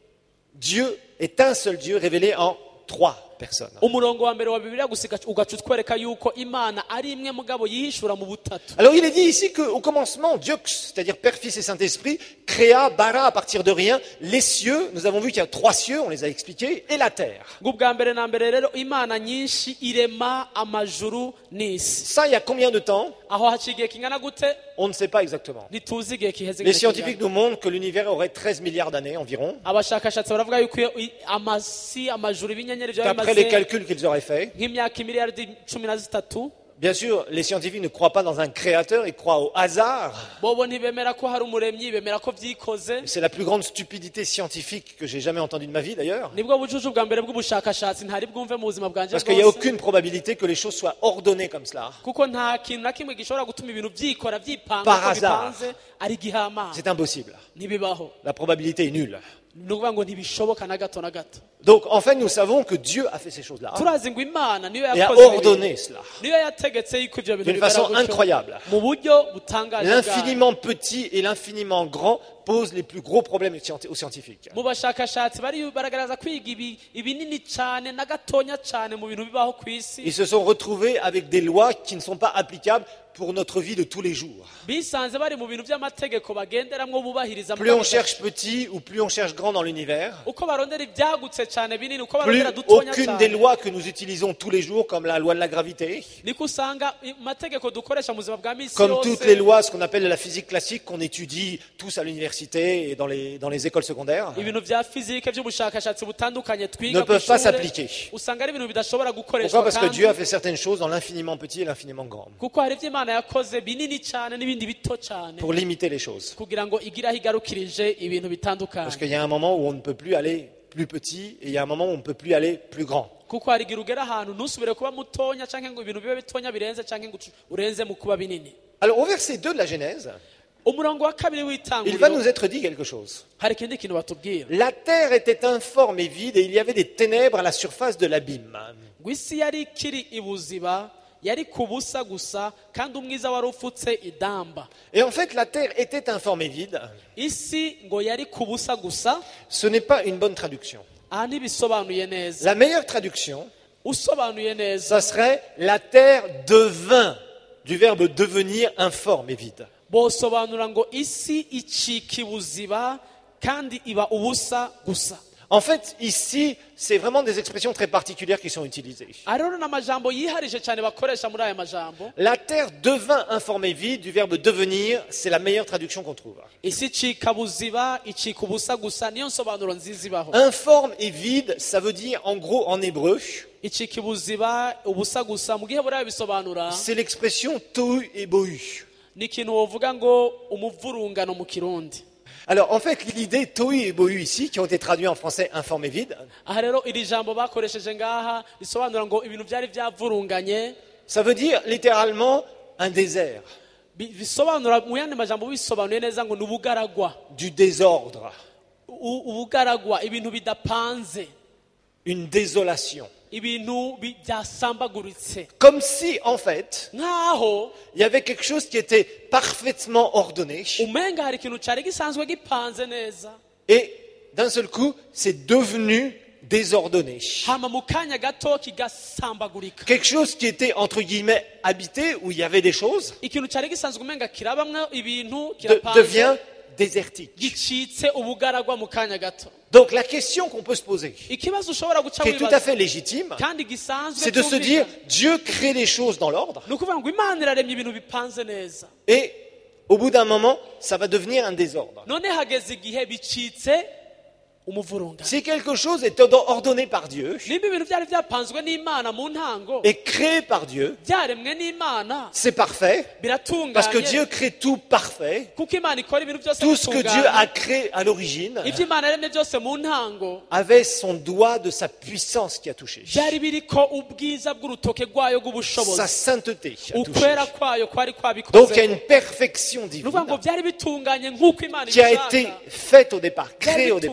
Dieu est un seul Dieu révélé en trois personnes. umurongo wa mbere wa bibiliya gusiga ugaca utwereka yuko imana ari imwe mugabo yihishura mu butatu. Alors il est dit ici qu'au commencement, Dieu, c'est-à-dire Père, Fils et Saint-Esprit, créa, bara à partir de rien, les cieux, nous avons vu qu'il y a trois cieux, on les a expliqués, et la terre. ngo ubwa mbere na mbere rero imana nyinshi irema amajuru n'isi. Ça, il y a combien de temps? aho haciye igihe kingana gute? On ne sait pas exactement. ntituzi igihe kiheze Les gute scientifiques kingana. nous montrent que l'univers aurait treize milliards d'années environ, abashakashatsi baravuga yuko iyo i- amasi amajuru ibinyenyeri byaba d'après les bimaze calculs qu'ils auraient faits. nk'imyaka imiliyaridi cumi na zitatu. Bien sûr, les scientifiques ne croient pas dans un créateur, ils croient au hasard. bobo ntibemera ko hari umuremyi, bemera ko byikoze. C'est la plus grande stupidité scientifique que j'ai jamais entendue de ma vie d'ailleurs. nibwo bujuju bwa mbere bw'ubushakashatsi ntari bwumve mu buzima bwanje Parce qu'il n'y a bwose. aucune probabilité que les choses soient ordonnées comme cela. kuko nta kintu na kimwe gishobora gutuma ibintu byikora byipanga Par ko hasard. bipanze ari gihamana. C'est impossible. ntibibaho. La probabilité est nulle. ni ukuvuga ngo ntibishoboka na gato na gato. Donc en fait, nous savons que Dieu a fait ces choses-là turazi ngo imana niyo et a yakoze ordonné cela. niyo yategetse yuko ibyo bintu D'une bibera façon gutyo, incroyable. mu buryo butangaje bwayo. L'infiniment petit et l'infiniment grand posent les plus gros problèmes aux scientifiques. mu bashakashatsi bari baragaragaza kwiga ibi ibinini cyane na gatonya cyane mu bintu bibaho ku isi. Ils se sont retrouvés avec des lois qui ne sont pas applicables pour notre vie de tous les jours. bisanze bari mu bintu by'amategeko bagenderamwo bubahiriza Plus on cherche petit ou plus on cherche grand dans l'univers, uko barondera ibyagutse cyane binini uko plus barondera dutonya aucune des cyane lois que nous utilisons tous les jours, comme la loi de la gravité, niko usanga amategeko dukoresha mu buzima bwa misi comme yose toutes les lois, ce qu'on appelle la physique classique, qu'on étudie tous à l'université et dans les, dans les écoles secondaires, ibintu bya fizike by'ubushakashatsi butandukanye twiga ne ku peuvent pas ishuri, s'appliquer. usanga ari ibintu bidashobora Pourquoi? gukoreshwa Parce que kandi Dieu a fait certaines choses dans l'infiniment petit et l'infiniment grand, kuko hari ibyo imana yakoze binini cyane n'ibindi bito cyane pour limiter les choses. kugira ngo igire aho igarukirije ibintu bitandukanye. Parce qu'il y a un moment où on ne peut plus aller plus petit et il y a un moment où on ne peut plus aller plus grand. kuko hari igihe ugera ahantu ntusubire kuba mutonya cyangwa ngo ibintu bibe bitonya birenze cyangwa ngo urenze mu kuba binini. Alors au verset deux de la Genèse, umurongo wa kabiri il va nous w'itanguriro être dit quelque chose. hari ikindi kintu batubwira La terre était informe et vide et il y avait des ténèbres à la surface de l'abîme. ngo isi yari ikiri ibuziba yari ku busa gusa kandi umwiza wari ufutse idamba. Et en fait, la terre était informe et vide. isi ngo yari ku busa gusa. Ce n'est pas une bonne traduction. aha ntibisobanuye neza. La meilleure traduction, usobanuye neza ça serait la terre devint, du verbe devenir, informe et vide. bosobanura ngo isi icika ibuziba kandi iba ubusa gusa. En fait, ici, c'est vraiment des expressions très particulières qui sont utilisées. rero n'amajambo yiharije cyane bakoresha muri aya majambo. La terre devint informe et vide, du verbe devenir, c'est la meilleure traduction qu'on trouve. isi icika buziba icika ubusa gusa niyo nsobanuro nziza ibaho. Informe et vide, ça veut dire, en gros, en hébreu, icika ibuziba ubusa gusa mu gihe buriya bisobanura c'est l'expression tohu et bohu. ni ikintu wovuga ngo umuvurungano mu kirundi. Alors, en fait, l'idée tohu et bohu ici, qui ont été traduits en français informe et vide, aha rero iri jambo bakoresheje ngaha risobanura ngo ibintu byari byavurunganye, ça veut dire littéralement un désert, bi- bisobanura mu yandi majambo bisobanuye neza ngo ni ubugaragwa. du désordre, U- ubugaragwa ibintu bidapanze, une désolation. ibintu bi- byasambaguritse, Comme si, en fait, nkaho il y avait quelque chose qui était parfaitement ordonné, umenga hari ikintu cyari gisanzwe gipanze neza, et d'un seul coup, c'est devenu désordonné. hama mu kanya gato kigasambagurika. Quelque chose qui était, entre guillemets, habité, où il y avait des choses, ikintu cyari gisanzwe umenga kirabamwe ibintu de- kirapanze devient désertique. gicitse ubugaragwa mu kanya gato. Donc la question qu'on peut se poser, ikibazo ushobora guca qui est tout à wibaza fait légitime, kandi gisanzwe c'est de se dire, cyumvikana. Dieu crée les choses dans l'ordre, ni ukuvuga ngo imana iraremye ibintu bipanze neza, et au bout d'un moment, ça va devenir un désordre. none hageze igihe bicitse umuvurungano. Si quelque chose est ordonné par Dieu, nimba ibintu byari byapanzwe n'imana mu ntango, et créé par Dieu, byaremwe n'imana, c'est parfait, biratunganye parce que Dieu crée tout parfait. kuko imana ikora ibintu byose Tout ce que Dieu a bitunganye. créé à l'origine ibyo imana yaremye byose mu ntango avait son doigt de sa puissance qui a touché, byari biriko ubwiza bw'urutoke rwayo sa bw'ubushobozi, sainteté qui a touché. ukwera kwayo kwari Donc il y a kwabikoze. une perfection ni ukuvuga ngo divine byari bitunganye nk'uko imana qui a ibishaka, été faite au départ, byari créée au départ. bitunganye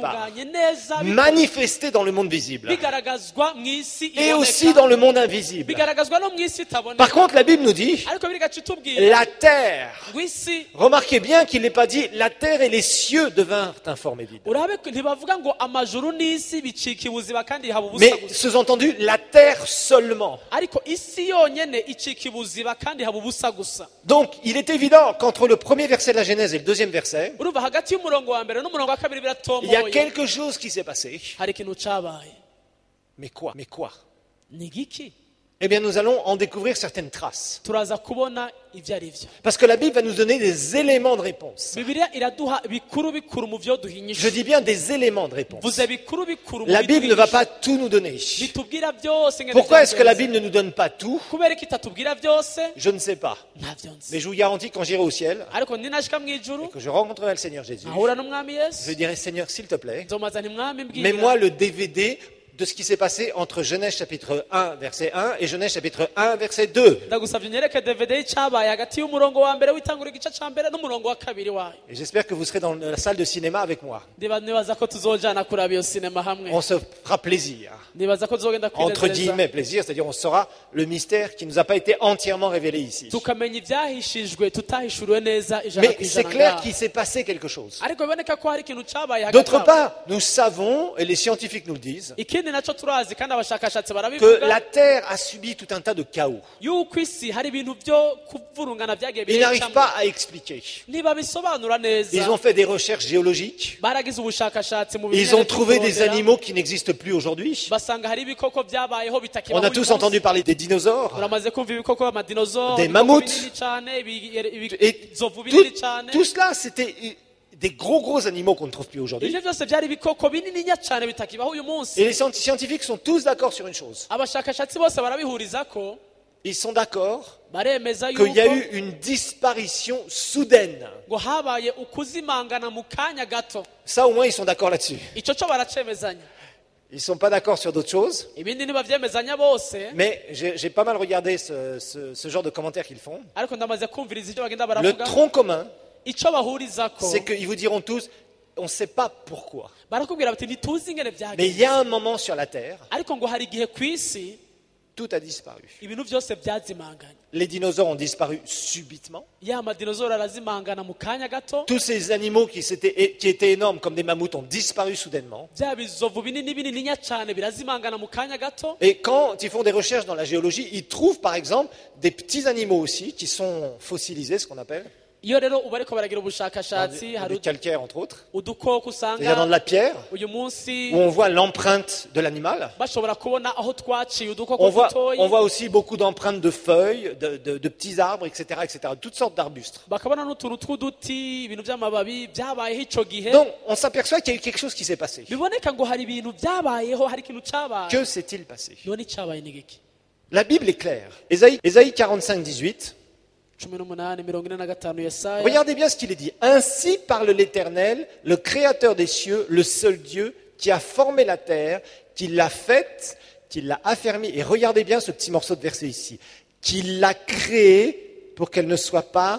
neza bikorwa, manifesté dans le monde visible bigaragazwa mu isi et aussi iboneka, dans le monde invisible. bigaragazwa no mu isi Par itaboneka. contre, la Bible nous dit Ariko biri gace itubwira la terre. ngo isi, Remarquez bien qu'il n'est pas dit la terre et les cieux devinrent informes et vides. urabe ko ntibavuga ngo amajuru n'isi bicika ibuziba kandi haba Mais ubusa gusa, sous-entendu, la terre seulement. ariko isi yonyene icika ibuziba kandi haba ubusa gusa. Donc, il est évident qu'entre le premier verset de la Genèse et le deuxième verset, Urumva hagati y'umurongo wa mbere n'umurongo wa kabiri il y a biratomoye, quelque chose qui s'est passé. hari ikintu cabaye. Mais quoi? Mais quoi? Ni giki? Eh bien, nous allons en découvrir certaines traces. Turaza kubona ivyo ari vyo. Parce que la Bible va nous donner des éléments de réponse. Bibiliya iraduha bikuru bikuru mu vyo duhinyisha. Je dis bien des éléments de réponse. Vuze bikuru bikuru mu La Bible ne va biduhinyisha. pas tout nous donner. Bitubwira byose ngene Pourquoi est-ce que la byagenze. Bible ne nous donne pas tout? Kubera ko itatubwira byose Je ne sais pas. ntavyo nzi. Mais je vous garantis, quand j'irai au ciel, Ariko ninashika mu ijuru que je rencontrerai le Seigneur Jésus, ahura n'umwami je Yesu, dirai, Seigneur, s'il te plaît, nzomaza nti mwami mets-moi mbwira le D V D de ce qui s'est passé entre Genèse chapitre un, verset un et Genèse chapitre un, verset deux. ndagusavye unyereke D V D y'icyabaye hagati y'umurongo wa mbere w'itangura igice ca mbere n'umurongo wa kabiri wayo. Et j'espère que vous serez dans la salle de cinéma avec moi. Ndiba- nibaza ko tuzojana kuraba iyo sinema hamwe, On se fera plaisir. nibaza ko tuzogenda Entre kwinezereza guillemets, plaisir, c'est-à-dire on saura le mystère qui ne nous a pas été entièrement révélé ici. tukamenya ivyahishijwe tutahishuriwe neza ijana Mais ku c'est ijana clair ngaha. qu'il s'est passé quelque chose. Ariko biboneka ko hari ikintu cabaye hagati D'autre aho. part, nous savons, et les scientifiques nous le disent, Ikindi naco turazi kandi abashakashatsi que barabivuga la Terre a subi tout un tas de chaos. yuko isi hari ibintu byo kuvurungana vyagiye Ils n'arrivent biricamwo. pas à expliquer. Ntibabisobanura neza. Ils ont fait des recherches géologiques. baragize ubushakashatsi mu Ils ont binyene trouvé des vy'ukurondera. animaux qui n'existent plus aujourd'hui. basanga hari ibikoko vyabayeho On bitakibaho a uyu tous munsi. entendu parler des dinosaures. uramaze kumva ibikoko amadinosaure, Des ibikoko mammouths. binini cane, ibi- ibi- Et inzovu tout, binini cane. tout cela, c'était des gros gros animaux qu'on ne trouve plus aujourd'hui. ivyo vyose vyari ibikoko binininya cane bitakibaho uyu munsi. Et les scient- scientifiques sont tous d'accord sur une chose. abashakashatsi bose barabihurizako, Ils sont d'accord baremeza qu'il y a yuko eu une disparition soudaine. ngo habaye ukuzimangana mu kanya gato. Ça, au moins, ils sont d'accord là-dessus. ico co baracemezanya. Ils ne sont pas d'accord sur d'autres choses. ibindi ntibavyemezanya bose, Mais j'ai j'ai pas mal regardé ce, ce- ce genre de commentaires qu'ils font. ariko ndamaze kumviriza ivyo bagenda Le baravuga. tronc commun, ico bahurizako c'est qu'ils vous diront tous, on ne sait pas pourquoi. barakubwira bati ntituzi ingene Mais il y vyagenze, a un moment sur la Terre, ariko ngo hari igihe kw'isi tout a disparu. ibintu vyose vyazimanganye. Les dinosaures ont disparu subitement. ya madinozoro arazimangana mu kanya gato, Tous ces animaux qui, s'étaient- qui étaient énormes comme des mammouths ont disparu soudainement. vya bizovu binini binininya cane birazimangana mu kanya gato. Et quand ils font des recherches dans la géologie, ils trouvent par exemple des petits animaux aussi qui sont fossilisés, ce qu'on appelle, iyo rero ubu ariko baragira dans ubushakashatsi des, dans hari des calcaires entre autres, udukoko c'est-à-dire dans de usanga la pierre, uyu munsi où on voit l'empreinte de l'animal. bashobora kubona aho twaciye udukoko On voit, dutoyi, on voit aussi beaucoup d'empreintes de feuilles, de, de- de petits arbres, et cetera, et cetera, toutes sortes d'arbustes. bakabona n'utuntu tw'uduti, ibintu vy'amababi vyabayeho ico gihe. Donc on s'aperçoit qu'il y a eu quelque chose qui s'est passé. biboneka ngo hari ibintu vyabayeho, hari ikintu cabaye. Que s'est-il passé? none icabaye ni giki? La Bible est claire. Ésaïe, Ésaïe quarante-cinq, dix-huit. cumi n'umunani mirongo ine na gatanu Yesaya. Regardez bien ce qu'il est dit. Ainsi parle l'Éternel, le Créateur des cieux, le seul Dieu qui a formé la terre, qui l'a faite, qui l'a affermie. Et regardez bien ce petit morceau de verset ici. Qui l'a créée pour qu'elle ne soit pas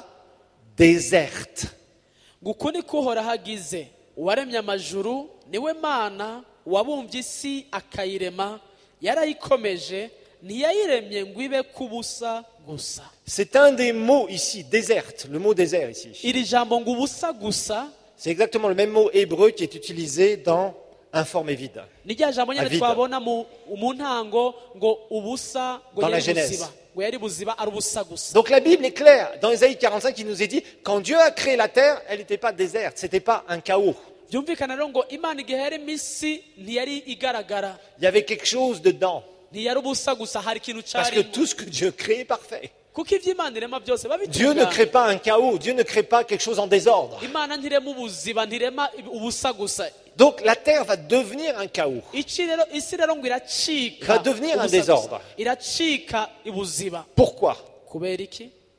déserte. ngo uku ni ko uhoraho agize, uwaremye amajuru niwe mana, uwabumbye isi akayirema, yarayikomeje, ntiyayiremye ngo ibe kubusa gusa. C'est un des mots ici, déserte, le mot désert ici. iri jambo ngo ubusa gusa C'est exactement le même mot hébreu qui est utilisé dans informe et vide. ni rya jambo nyine Avida. twabona mu mu ntango ngo ubusa ngo Dans la yari Genèse. buziba, ngo yari buziba ari ubusa gusa. Donc la Bible est claire. Dans Ésaïe quarante-cinq, il nous est dit, quand Dieu a créé la terre, elle n'était pas déserte, c'était pas un chaos. byumvikana rero ngo imana igihe yaremye isi ntiyari igaragara, Il y avait quelque chose dedans. ntiyari ubusa gusa, hari ikintu Parce que carimo. tout ce que Dieu crée est parfait. kuko ivy'imana irema byose Dieu ne crée babitunganya. pas un chaos, Dieu ne crée pas quelque chose en désordre. imana ntirema ubuziba, ntirema ubusa gusa. Donc la terre va devenir un chaos. Ici rero isi rero ngo iracika Va devenir un ubusa gusa. désordre. iracika ibuziba. Pourquoi? kubera iki?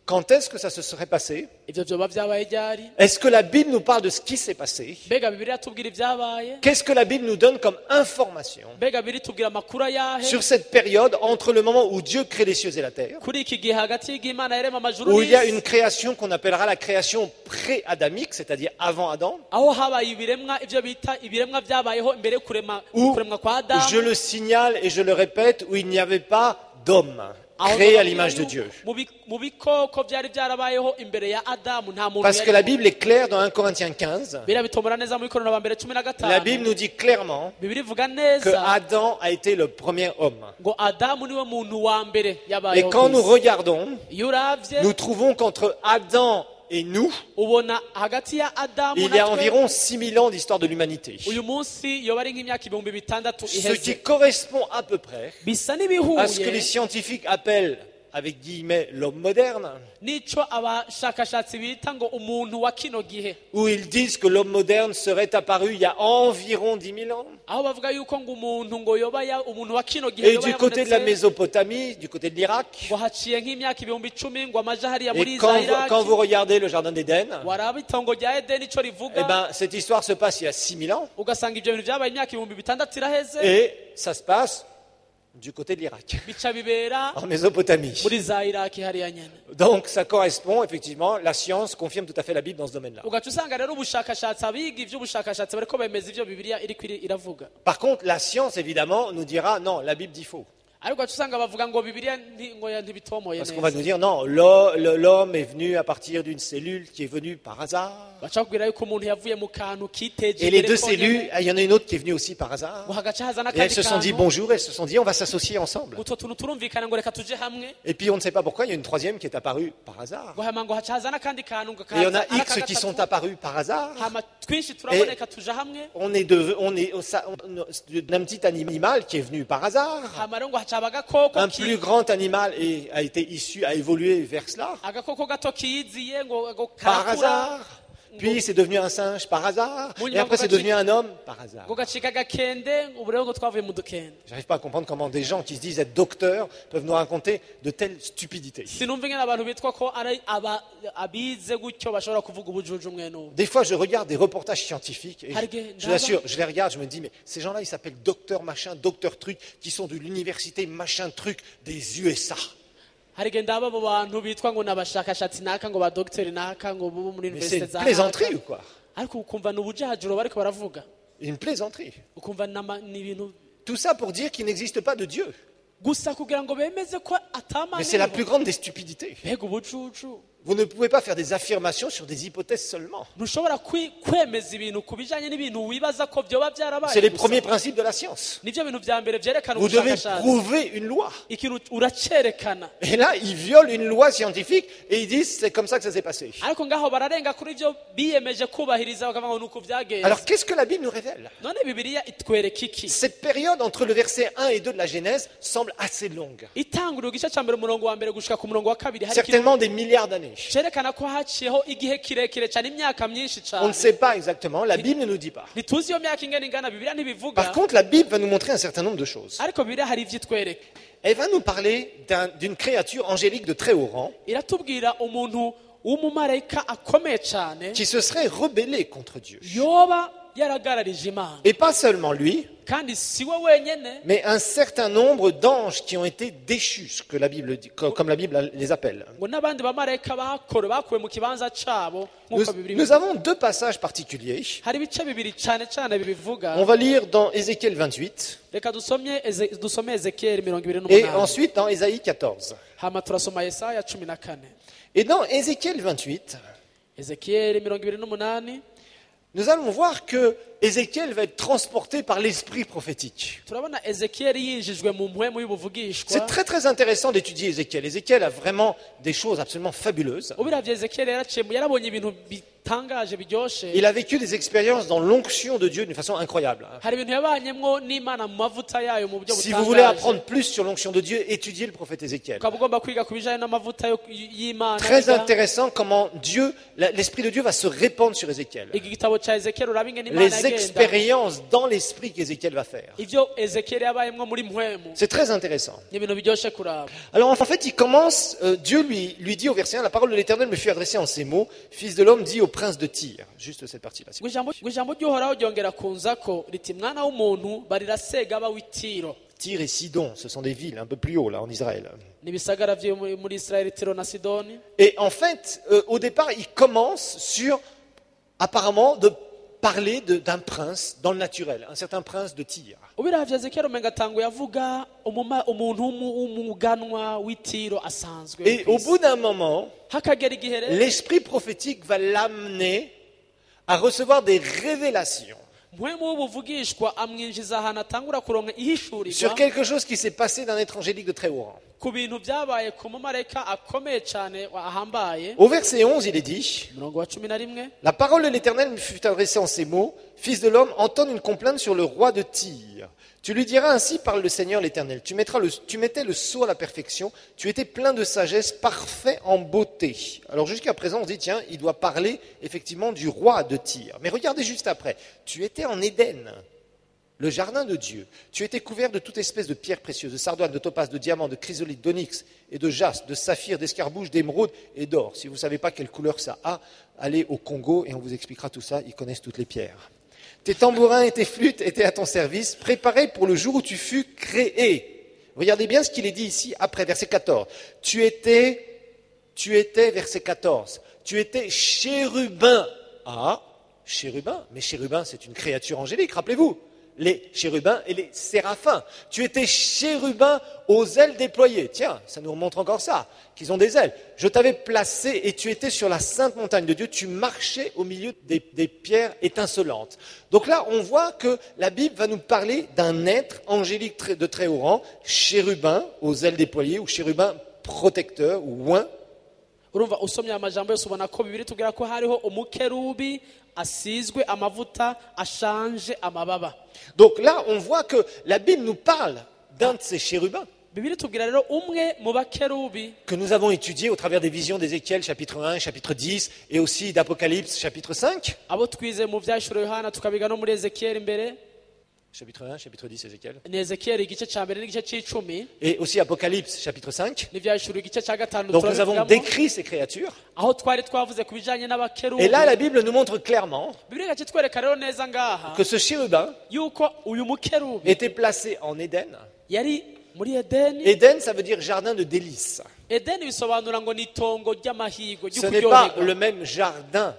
Quand est-ce que ça se serait passé? ibyo byoba vyabaye ryari? Est-ce que la Bible nous parle de ce qui s'est passé? Mbega bibiliya atubwira ibyabaye? Qu'est-ce que la Bible nous donne comme information Mbega bibiliya itubwira amakuru ayahe sur cette période entre le moment où Dieu crée les cieux et la terre, kuri iki gihe hagati y'igihe Imana yarema amajuru où il y a une n'isi, création qu'on appellera la création pré-adamique, c'est-à-dire avant Adam, aho habaye ibiremwa ibyo bita ibiremwa byabayeho imbere yo kurema où, kuremwa kwa Adamu, je le signale et je le répète, où il n'y avait pas d'homme aho créé à bababwira l'image de yuko Dieu. mu bi- mu bikoko byari byarabayeho imbere ya Adamu nta muntu Parce que yari- la Bible est claire dans un Corinthiens quinze. Bibiliya bitomora neza muri Korinto ba mbere cumi na La gatanu. Bible nous dit clairement Bibiliya ivuga que neza Adam a été le premier homme. ngo Adamu niwe muntu wa mbere Et yabayeho quand ku nous isi. regardons, Iyo uravye nous trouvons qu'entre Adam et nous, ubona hagati ya Adamu il y a na twe, environ six mille ans d'histoire de l'humanité. uyu munsi yoba ari nk'imyaka ibihumbi bitandatu Ce iheze, qui correspond à peu près bisa à ce que les n'ibihuye scientifiques appellent, avec guillemets, l'homme moderne, n'ico abashakashatsi bita ngo umuntu wa kino gihe, où ils disent que l'homme moderne serait apparu il y a environ dix mille ans. aho bavuga yuko ngo umuntu ngo yoba ya- umuntu wa kino gihe Et yoba du côté de la yabonetse, Mésopotamie, du côté de l'Irak, ngo haciye nk'imyaka ibihumbi icumi ngo amaja hariya muri et quand vous, Israel, quand vous regardez le jardin d'Éden, waraba itongo rya Edeni ico eh rivuga, ben, cette histoire se passe il y a six mille ans, ugasanga ibyo bintu byabaye imyaka ibihumbi bitandatu iraheze, et ça se passe du côté de l'Irak, bica bibera en Mésopotamie. muri za Iraki hariya nyene. Donc ça correspond, effectivement, la science confirme tout à fait la Bible dans ce domaine-là. ugaca usanga rero ubushakashatsi abiga ivy'ubushakashatsi bariko bemeza ivyo bibiliya iriko iri- iravuga, Par contre, la science, évidemment, nous dira, non, la Bible dit faux. ariko ugaca usanga bavuga ngo bibiliya nti- ngo ya- ntibitomoye Parce qu'on va neza, nous dire, non, l'ho- le- l'homme est venu à partir d'une cellule qui est venue par hasard. baca bakubwira yuko umuntu yavuye mu kantu kiteje Et les imbere deux konyene, cellules, il y en a une autre qui est venue aussi par hasard. ngo hagaca haza Et elles n'akandi se sont dit kantu, bonjour, elles se sont dit, on va s'associer ensemble. utwo tuntu turumvikana ngo reka tuje hamwe, Et puis on ne sait pas pourquoi, il y a une troisième qui est apparue par hasard. ngo hama ngo haca haza n'akandi kantu ngo Et il y en kaza a ari X qui akagatatu, sont apparus par hasard. hama twinshi turaboneka tuja hamwe, On est, de, on est au- ça- on- d'un petit animal qui est venu par hasard. hama rero ngo haca haba agakoko Un ki- plus grand animal est- a été issu, a évolué vers cela, agakoko gato kiyiziye ngo ngo par karakura, hasard. Puis c'est devenu un singe par hasard. Mouille Et après c'est Mangogachi. devenu un homme par hasard. ngo gacika agakende, ubu rero ngo twavuye mu dukende. J'arrive pas à comprendre comment des gens qui se disent être docteurs peuvent nous raconter de telles stupidités. Sinumva ingene abantu bitwa ko ari aba abize gutyo bashobora kuvuga ubujuju mwene ubu. Des fois, je regarde des reportages scientifiques et Harge, je, je Ndaba. l'assure, je les regarde, je me dis, mais ces gens-là, ils s'appellent docteur machin, docteur truc, qui sont de l'université machin truc des U S A. hari igihe ndaba abo bantu bitwa ngo ni abashakashatsi naka ngo ba dogiteri naka ngo bo muri Mais c'est universite une za plaisanterie naka, ou quoi? ariko ukumva ni ubujajuro bariko baravuga, Une plaisanterie. ukumva ni ama- ni ibintu Tout ça pour dire qu'il n'existe pas de Dieu. gusa kugira ngo bemeze ko Mais c'est la atamana plus grande des stupidités. mbega ubucucu. Vous ne pouvez pas faire des affirmations sur des hypothèses seulement. ntushobora kwi- kwemeza ibintu ku bijanye n'ibintu wibaza ko vyoba byarabaye C'est les gusa. premiers principes de la science. nivyo bintu vya mbere vyerekana Vous devez ubushakashatsi, prouver une loi. ikintu uracerekana, Et là, ils violent une loi scientifique et ils disent c'est comme ça que ça s'est passé. ariko ngaho bararenga kuri ivyo biyemeje kubahiriza bakavuga ngo nuko vyagenze. Alors qu'est-ce que la Bible nous révèle? none bibiliya itwereka iki? Cette période entre le verset un et deux de la Genèse semble assez longue. itanguriro igice ca mbere umurongo wa mbere gushika ku murongo wa kabiri hari ikintu Certainement des milliards d'années. cerekana ko haciyeho igihe kirekire cyane, imyaka myinshi On ne cyane. sait pas exactement, la Bible ne nous dit pas. ntituzi iyo myaka ingana ingana, bibiliya ntibivuga, Par contre, la Bible va nous montrer un certain nombre de choses. ariko bibiliya hari ivyo itwereka. Elle va nous parler d'un- d'une créature angélique de très haut rang iratubwira umuntu w'umumarayika akomeye cyane qui se serait rebellée contre Dieu. yoba yaragararije Imana, Et pas seulement lui, kandi si we wenyene, mais un certain nombre d'anges qui ont été déchus, ce que la Bible dit, co- comme la Bible les appelle. ngo n'abandi bamarayika bakore bakuwe mu kibanza cabo Nous, nk'uko bibiri nous bivuga. avons deux passages particuliers. hari ibice bibiri cyane cyane bibivuga. On va lire dans Ézéchiel vingt-huit reka dusomye Eze- dusome ezekiyeli mirongo ibiri et n'umunani, ensuite dans Ésaïe quatorze. hama turasoma yesaya cumi na kane. Et dans Ézéchiel vingt-huit, ezekiyeli mirongo ibiri n'umunani nous allons voir que Ézéchiel va être transporté par l'esprit prophétique. turabona ezekiyeli yinjijwe mu mpwemu y'ubuvugishwa. C'est très très intéressant d'étudier Ézéchiel. Ézéchiel a vraiment des choses absolument fabuleuses. ubiravye ezekiyeli yaraciye mu- yarabonye ibintu bitangaje biryoshe, Il a vécu des expériences dans l'onction de Dieu d'une façon incroyable. hari ibintu yabanyemwo n'Imana mu mavuta yayo mu buryo Si vous voulez butangaje. apprendre plus sur l'onction de Dieu, étudiez le prophète Ézéchiel. ukaba ugomba kwiga ku bijanye n'amavuta yo- y'Imana. Très biga. intéressant comment Dieu, la- l'esprit de Dieu va se répandre sur Ézéchiel. iki gitabo ca ezekiyeli uraba ingene Imana Les yagiye expériences dans l'esprit qu'Ézéchiel va faire. ibyo ezekiyeli yabayemwo muri mpwemu C'est très intéressant. ni ibintu biryoshye kuraba. Alors en fait, il commence, euh, Dieu lui, lui dit au verset un, la parole de l'Éternel me fut adressée en ces mots, fils de l'homme dit au prince de Tyr. Juste cette partie-là. ngo ijambo ngo ijambo ry'uhoraho ryongera kunzako riti mwana w'umuntu barira segaba w'itiro. Tyr et Sidon, ce sont des villes un peu plus haut là en Israël. n'ibisagara vyo muri muri Israeli, Tiro na Sidoni. Et en fait, euh, au départ, il commence sur, apparemment, de parler de- d'un prince dans le naturel, un certain prince de Tyr. ubiravye ezekiyeli umenga atanguye avuga umuma- umuntu w'umu- w'umuganwa w'itiro asanzwe Et au kw'isi. bout d'un moment, hakagera igihe rero l'esprit prophétique va l'amener à recevoir des révélations mpwemu w'ubuvugishwa amwinjiza ahantu atangura kuronka sur ihishurirwa quelque chose qui s'est passé d'un être angélique de très haut rang. ku bintu byabaye ku mumarayika akomeye cyane ahambaye. Au verset onze, il est dit, umurongo wa cumi na rimwe la parole de l'Éternel me fut adressée en ces mots, fils de l'homme, entends une complainte sur le roi de Tyr. Tu lui diras ainsi, parle le Seigneur l'Éternel, tu, mettras le, tu mettais le sceau à la perfection, tu étais plein de sagesse, parfait en beauté. Alors jusqu'à présent, on se dit, tiens, il doit parler effectivement du roi de Tyr. Mais regardez juste après, tu étais en Éden, le jardin de Dieu. Tu étais couvert de toute espèce de pierres précieuses, de sardoine, de topaze, de diamants, de chrysolite, d'onyx et de jaspe, de saphir, d'escarbouche, d'émeraude et d'or. Si vous ne savez pas quelle couleur ça a, allez au Congo et on vous expliquera tout ça, ils connaissent toutes les pierres. Tes tambourins et tes flûtes étaient à ton service, préparés pour le jour où tu fus créé. Regardez bien ce qu'il est dit ici après, verset quatorze. Tu étais, tu étais, verset quatorze, tu étais chérubin. Ah, chérubin, mais chérubin c'est une créature angélique, rappelez-vous. Les chérubins et les séraphins. Tu étais chérubin aux ailes déployées. Tiens, ça nous remontre encore ça, qu'ils ont des ailes. Je t'avais placé et tu étais sur la sainte montagne de Dieu. Tu marchais au milieu des, des pierres étincelantes. Donc là, on voit que la Bible va nous parler d'un être angélique très- de très haut rang, chérubin aux ailes déployées ou chérubin protecteur ou oint. urumva usomye aya majambo yose ubona ko bibiri tubwira ko hariho umukerubi asizwe amavuta ashanje amababa. Donc là, on voit que la Bible nous parle d'un de ces chérubins bibiri tubwira rero umwe mu bakerubi que nous avons étudié au travers des visions d'Ézéchiel, chapitre un, chapitre dix, et aussi d'Apocalypse, chapitre cinq. abo twize mu byashuro Yohana tukabiga no muri Ezekiyeli imbere. Chapitre un, chapitre dix, Ézéchiel. ni Ezekiyeli igice cya mbere n'igice c'icumi Et aussi Apocalypse, chapitre cinq. n'ibyashuro igice cya gatanu Donc nous avons turabivugamo. décrit ces créatures. aho twari twavuze ku bijanye n'abakerubi. Et là, la Bible nous montre clairement bibiri ikatwereka rero neza ngaha que ce chérubin yuko uyu mukerubi était placé en Éden. yari muri Edeni. Éden, ça veut dire jardin de délices. Edeni bisobanura ngo ni itongo ry'amahigo Ce n'est pas ry'ukuryoherwa. le même jardin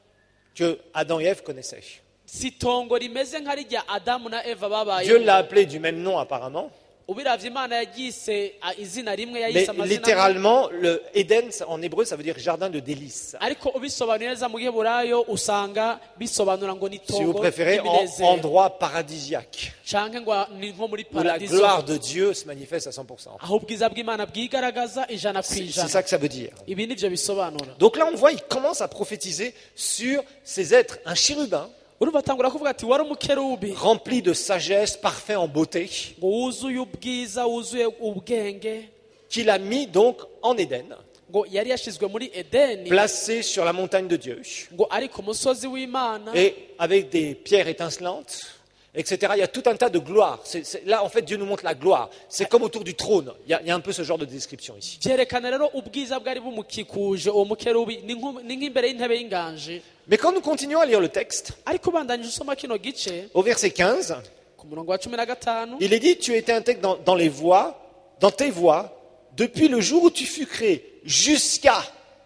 que Adam et Ève connaissaient. si itongo rimeze nka rijya Adamu na Eva Dieu babaye. l'a appelé du même nom apparemment. ubiravye Imana yaryise a, izina rimwe Mais yayise amazina amwe. littéralement, le Éden, en hébreu, ça veut dire jardin de délices. ariko ubisobanuye neza mu giheburayo usanga bisobanura ngo ni Si vous itongo préférez, en ry'iminezero. endroit paradisiaque, canke ngo ni nko muri où la paradiso gloire de Dieu se manifeste à cent pour cent. aho ubwiza bw'Imana bwigaragaza ijana ku C'est c'est ijana. ça que ça veut dire. ibi nivyo bisobanura. Donc là, on voit, il commence à prophétiser sur ces êtres, un chérubin urumva atangura kuvuga ati wari umukerubi rempli de sagesse, parfait en beauté, ngo wuzuye ubwiza wuzuye ubwenge qu'il a mis donc en Éden, ngo yari yashizwe muri Edeni placé sur la montagne de Dieu, ngo ari ku musozi w'Imana et avec des pierres étincelantes, et cetera. Il y a tout un tas de gloire. C'est- c'est- là, en fait, Dieu nous montre la gloire. C'est comme autour du trône. Il y a, il y a un peu ce genre de description ici. byerekana rero ubwiza bwari bumukikuje uwo mukerubi ni nko- ni nk'imbere y'intebe y'inganji. Mais quand nous continuons à lire le texte, ariko ubandanyije usoma kino gice au verset quinze, ku murongo wa cumi na gatanu il est dit, tu étais intègre dans, dans les voies, dans tes voies, depuis le jour où tu fus créé, jusqu'à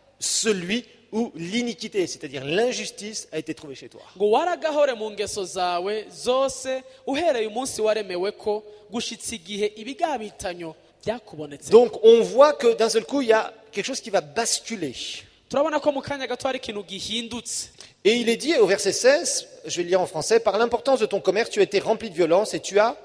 celui où l'iniquité, c'est-à-dire l'injustice, a été trouvée chez toi. ngo waragahore mu ngeso zawe zose uhereye umunsi waremewe ko gushitsa igihe ibigabitanyo byakubonetse. Donc on voit que d'un seul coup, il y a quelque chose qui va basculer. turabona ko mu kanya gato hari ikintu gihindutse. Et il est dit au verset seize, je vais le lire en français, par l'importance de ton commerce, tu as été rempli de violence et tu as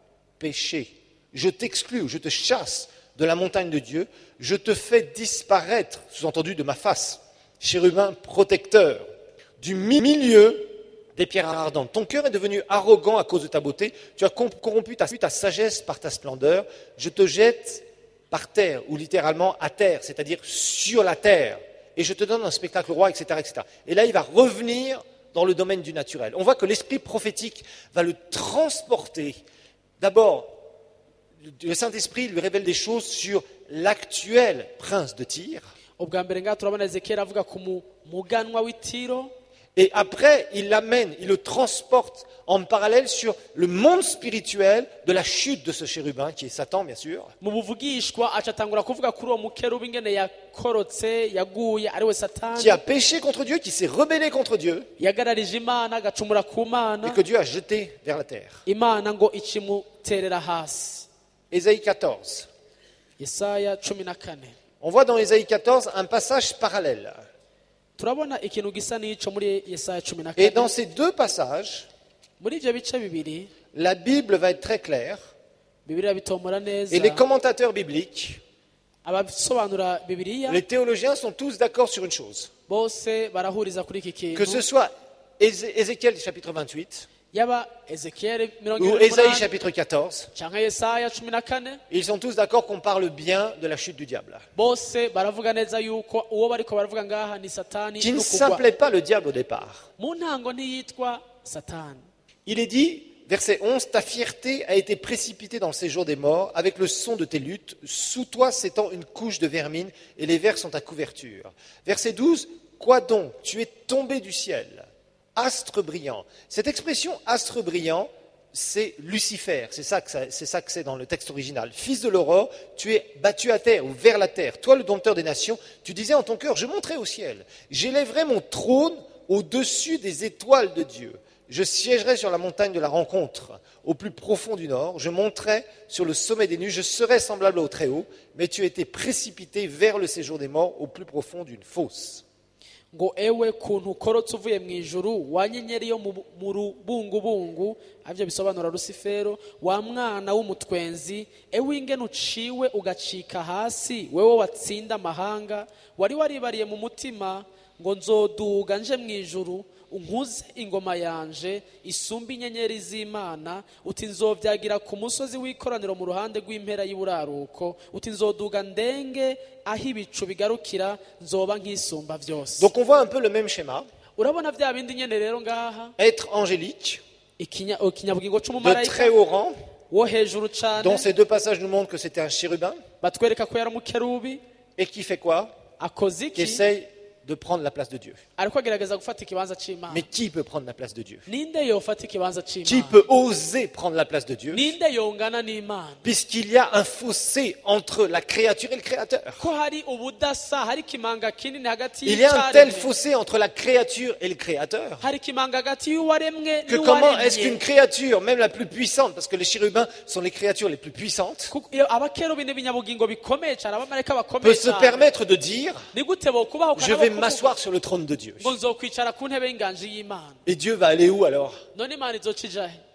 péché. Je t'exclus ou je te chasse de la montagne de Dieu, je te fais disparaître, sous-entendu de ma face, chérubin protecteur, du milieu des pierres ardentes. Ton cœur est devenu arrogant à cause de ta beauté, tu as corrompu ta, ta sagesse par ta splendeur, je te jette par terre, ou littéralement à terre, c'est-à-dire sur la terre, et je te donne un spectacle roi, et cetera, et cetera. Et là, il va revenir dans le domaine du naturel. On voit que l'esprit prophétique va le transporter. D'abord, le Saint-Esprit lui révèle des choses sur l'actuel prince de Tyr. ubwa mbere ngaha turabona ezekiyeli avuga ku mu- muganwa w'i Tiro, Et après, il l'amène, il le transporte en parallèle sur le monde spirituel de la chute de ce chérubin, qui est Satan, bien sûr, mu buvugishwa aca atangura kuvuga kuri uwo mukerubi ingene yakorotse yaguye ari we qui satani a péché contre Dieu, qui s'est rebellé contre Dieu, yagararije imana agacumura ku et mana que Dieu a jeté vers la terre. imana ngo ikimuterera hasi. Ésaïe quatorze. Yesaya cumi na kane On voit dans Ésaïe quatorze un passage parallèle. turabona ikintu gisa n'ico muri Yesaya cumi na Et dans kane. ces deux passages, Muri ivyo bice bibiri la Bible va être très claire, bibiliya bitomora neza, et les commentateurs bibliques, abasobanura bibiliya les théologiens sont tous d'accord sur une chose. bose barahuriza kuri iki Que ce kintu, soit Ézé- Ézéchiel chapitre vingt-huit yaba ezekiyeli mirongo ou ibiri Ésaïe n'umunani chapitre quatorze, canke Yesaya cumi na kane, ils sont tous d'accord qu'on parle bien de la chute du diable. bose baravuga neza yuko uwo bariko baravuga ngaha ni satani Qui ne n'ukugwa. s'appelait pas le diable au départ. Mu ntango ntiyitwa satani. Il est dit, verset onze, ta fierté a été précipitée dans le séjour des morts, avec le son de tes luttes, sous toi s'étend une couche de vermine, et les vers sont ta couverture. Verset douze, quoi donc, tu es tombé du ciel, astre brillant. Cette expression astre brillant, c'est Lucifer, c'est ça que ça- c'est ça que c'est dans le texte original. Fils de l'aurore, tu es battu à terre ou vers la terre. Toi, le dompteur des nations, tu disais en ton cœur, je monterai au ciel, j'élèverai mon trône au-dessus des étoiles de Dieu. Je siégerai sur la montagne de la rencontre, au plus profond du nord. Je monterai sur le sommet des nues. Je serai semblable au Très-Haut, mais tu as été précipité vers le séjour des morts, au plus profond d'une fosse. ngo ewe kuntu ukorotse uvuye mu ijuru wa nyenyeri yo mu mu rubungubungu, aribyo bisobanura rusifero, wa mwana w'umutwenzi, ewe ingene uciwe ugacika hasi, wewe watsinda amahanga, wari waribariye mu mutima ngo nzoduga nje mu ijuru, unkuze ingoma yanje isumba inyenyeri z'Imana, uti nzovyagira ku musozi w'ikoraniro mu ruhande rw'impera y'iburaruko, uti nzoduga ndenge aho ibicu bigarukira, nzoba nk'isumba vyose. Donc on voit un peu le même schéma. Urabona vya bindi nyene rero ngaha, Être angélique, ikinya- ikinyabugingo de c'umumarayika très haut rang, wo hejuru cane, dont ces deux passages nous montrent que c'était un chérubin, batwereka ko yari umukerubi, et qui fait quoi? akoze Qui iki? essaye de prendre la place de Dieu. Ariko agerageza gufata ikibanza c'Imana. Mais qui peut prendre la place de Dieu? Ninde yofata ikibanza Qui c'Imana? peut oser prendre la place de Dieu? Ninde yongana n'Imana? Puisqu'il y a un fossé entre la créature et le Créateur. Ko hari ubudasa, hari ikimanga kinini hagati Il y a un tel y'icaremwe, fossé entre la créature et le Créateur hari ikimanga hagati y'uwaremwe que comment est-ce qu'une n'uwaremye. créature, même la plus puissante, parce que les chérubins sont les créatures les plus puissantes, Kuko iyo abakerubi n'ibinyabugingo bikomeye cyane, abamarayika peut bakomeye se cyane, permettre de dire ni gute bokubaho je vais m'asseoir sur le trône de Dieu. ngo nzokwicara ku ntebe y'inganji y'Imana? Et Dieu va aller où alors? None Imana izoca ija he?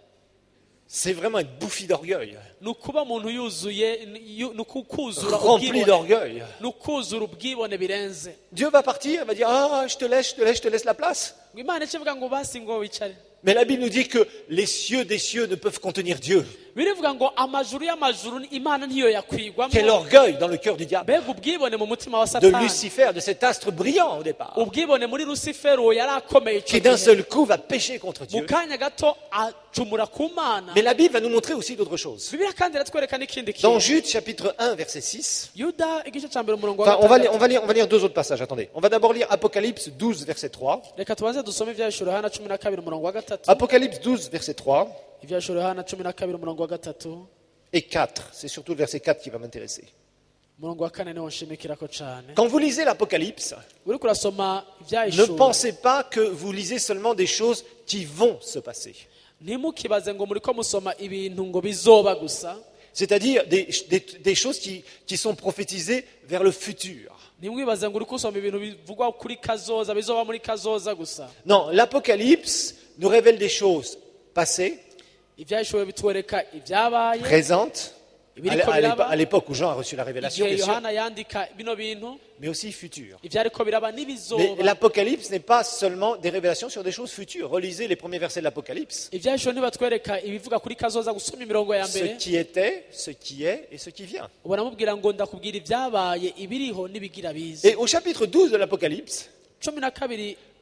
C'est vraiment une bouffie d'orgueil, Ni ukuba umuntu yuzuye, ni ni ukuzura rempli ubwibone, d'orgueil. ni ukuzura ubwibone birenze. Dieu va partir, il va dire ah je te laisse, je te laisse, je te laisse la place. Ngo Imana ikivuga ngo basi ngo wicare. Mais la Bible nous dit que les cieux des cieux ne peuvent contenir Dieu. Birivuga ngo amajuru y'amajuru Imana ntiyo yakwigwamo. Quel orgueil dans le cœur du diable, Mbega ubwibone mu mutima wa de Satani. Lucifer, de cet astre brillant au départ, Ubwibone muri Lucifero uwo yari akomeye qui icyo d'un gihe. seul coup va pécher contre Mu Dieu. kanya gato acumura ku Mana. Mais la Bible va nous montrer aussi d'autres choses. Bibiliya kandi iratwereka n'ikindi Dans kintu. Jude chapitre un verset six, Yuda igice cya mbere umurongo wa enfin on va, lire, on, gatandatu. va lire, on va lire deux autres passages, attendez. On va d'abord lire Apocalypse douze verset trois. Reka tubanze dusome ibyahishura Yohana cumi na kabiri umurongo wa gatatu. Apocalypse douze verset trois Ibyahishura Yohana cumi na kabiri umurongo wa gatatu. et quatre. C'est surtout le verset quatre qui va m'intéresser. Umurongo wa kane niwo nshimikirako cyane. Quand vous lisez l'Apocalypse, Uriko urasoma ne ibyahishura, pensez pas que vous lisez seulement des choses qui vont se passer. ntimukibaze ngo muriko musoma ibintu ngo bizoba gusa. C'est-à-dire des, des, des choses qui, qui sont prophétisées vers le futur. Ntimwibaze ngo uriko usoma ibintu bivugwa kuri kazoza, bizoba muri kazoza gusa. Non, l'Apocalypse nous révèle des choses passées, Ibyahishura bitwereka ibyabaye, présentes, à ibiriko l'é- à l'épo- biraba, à l'époque où Jean a reçu la révélation, igihe bien sûr, Yohana yandika bino bintu, mais aussi futures. ibyariko biraba Mais n'ibizoba. l'Apocalypse n'est pas seulement des révélations sur des choses futures. Relisez les premiers versets de l'Apocalypse. Ibyahishura ntibatwereka ibivuga kuri kazoza, gusoma imirongo ya Ce mbere qui était, ce qui est et ce qui vient. ubona mubwira ngo ndakubwira ibyabaye, ibiriho n'ibigira bize. Et au chapitre douze de l'Apocalypse, cumi na kabiri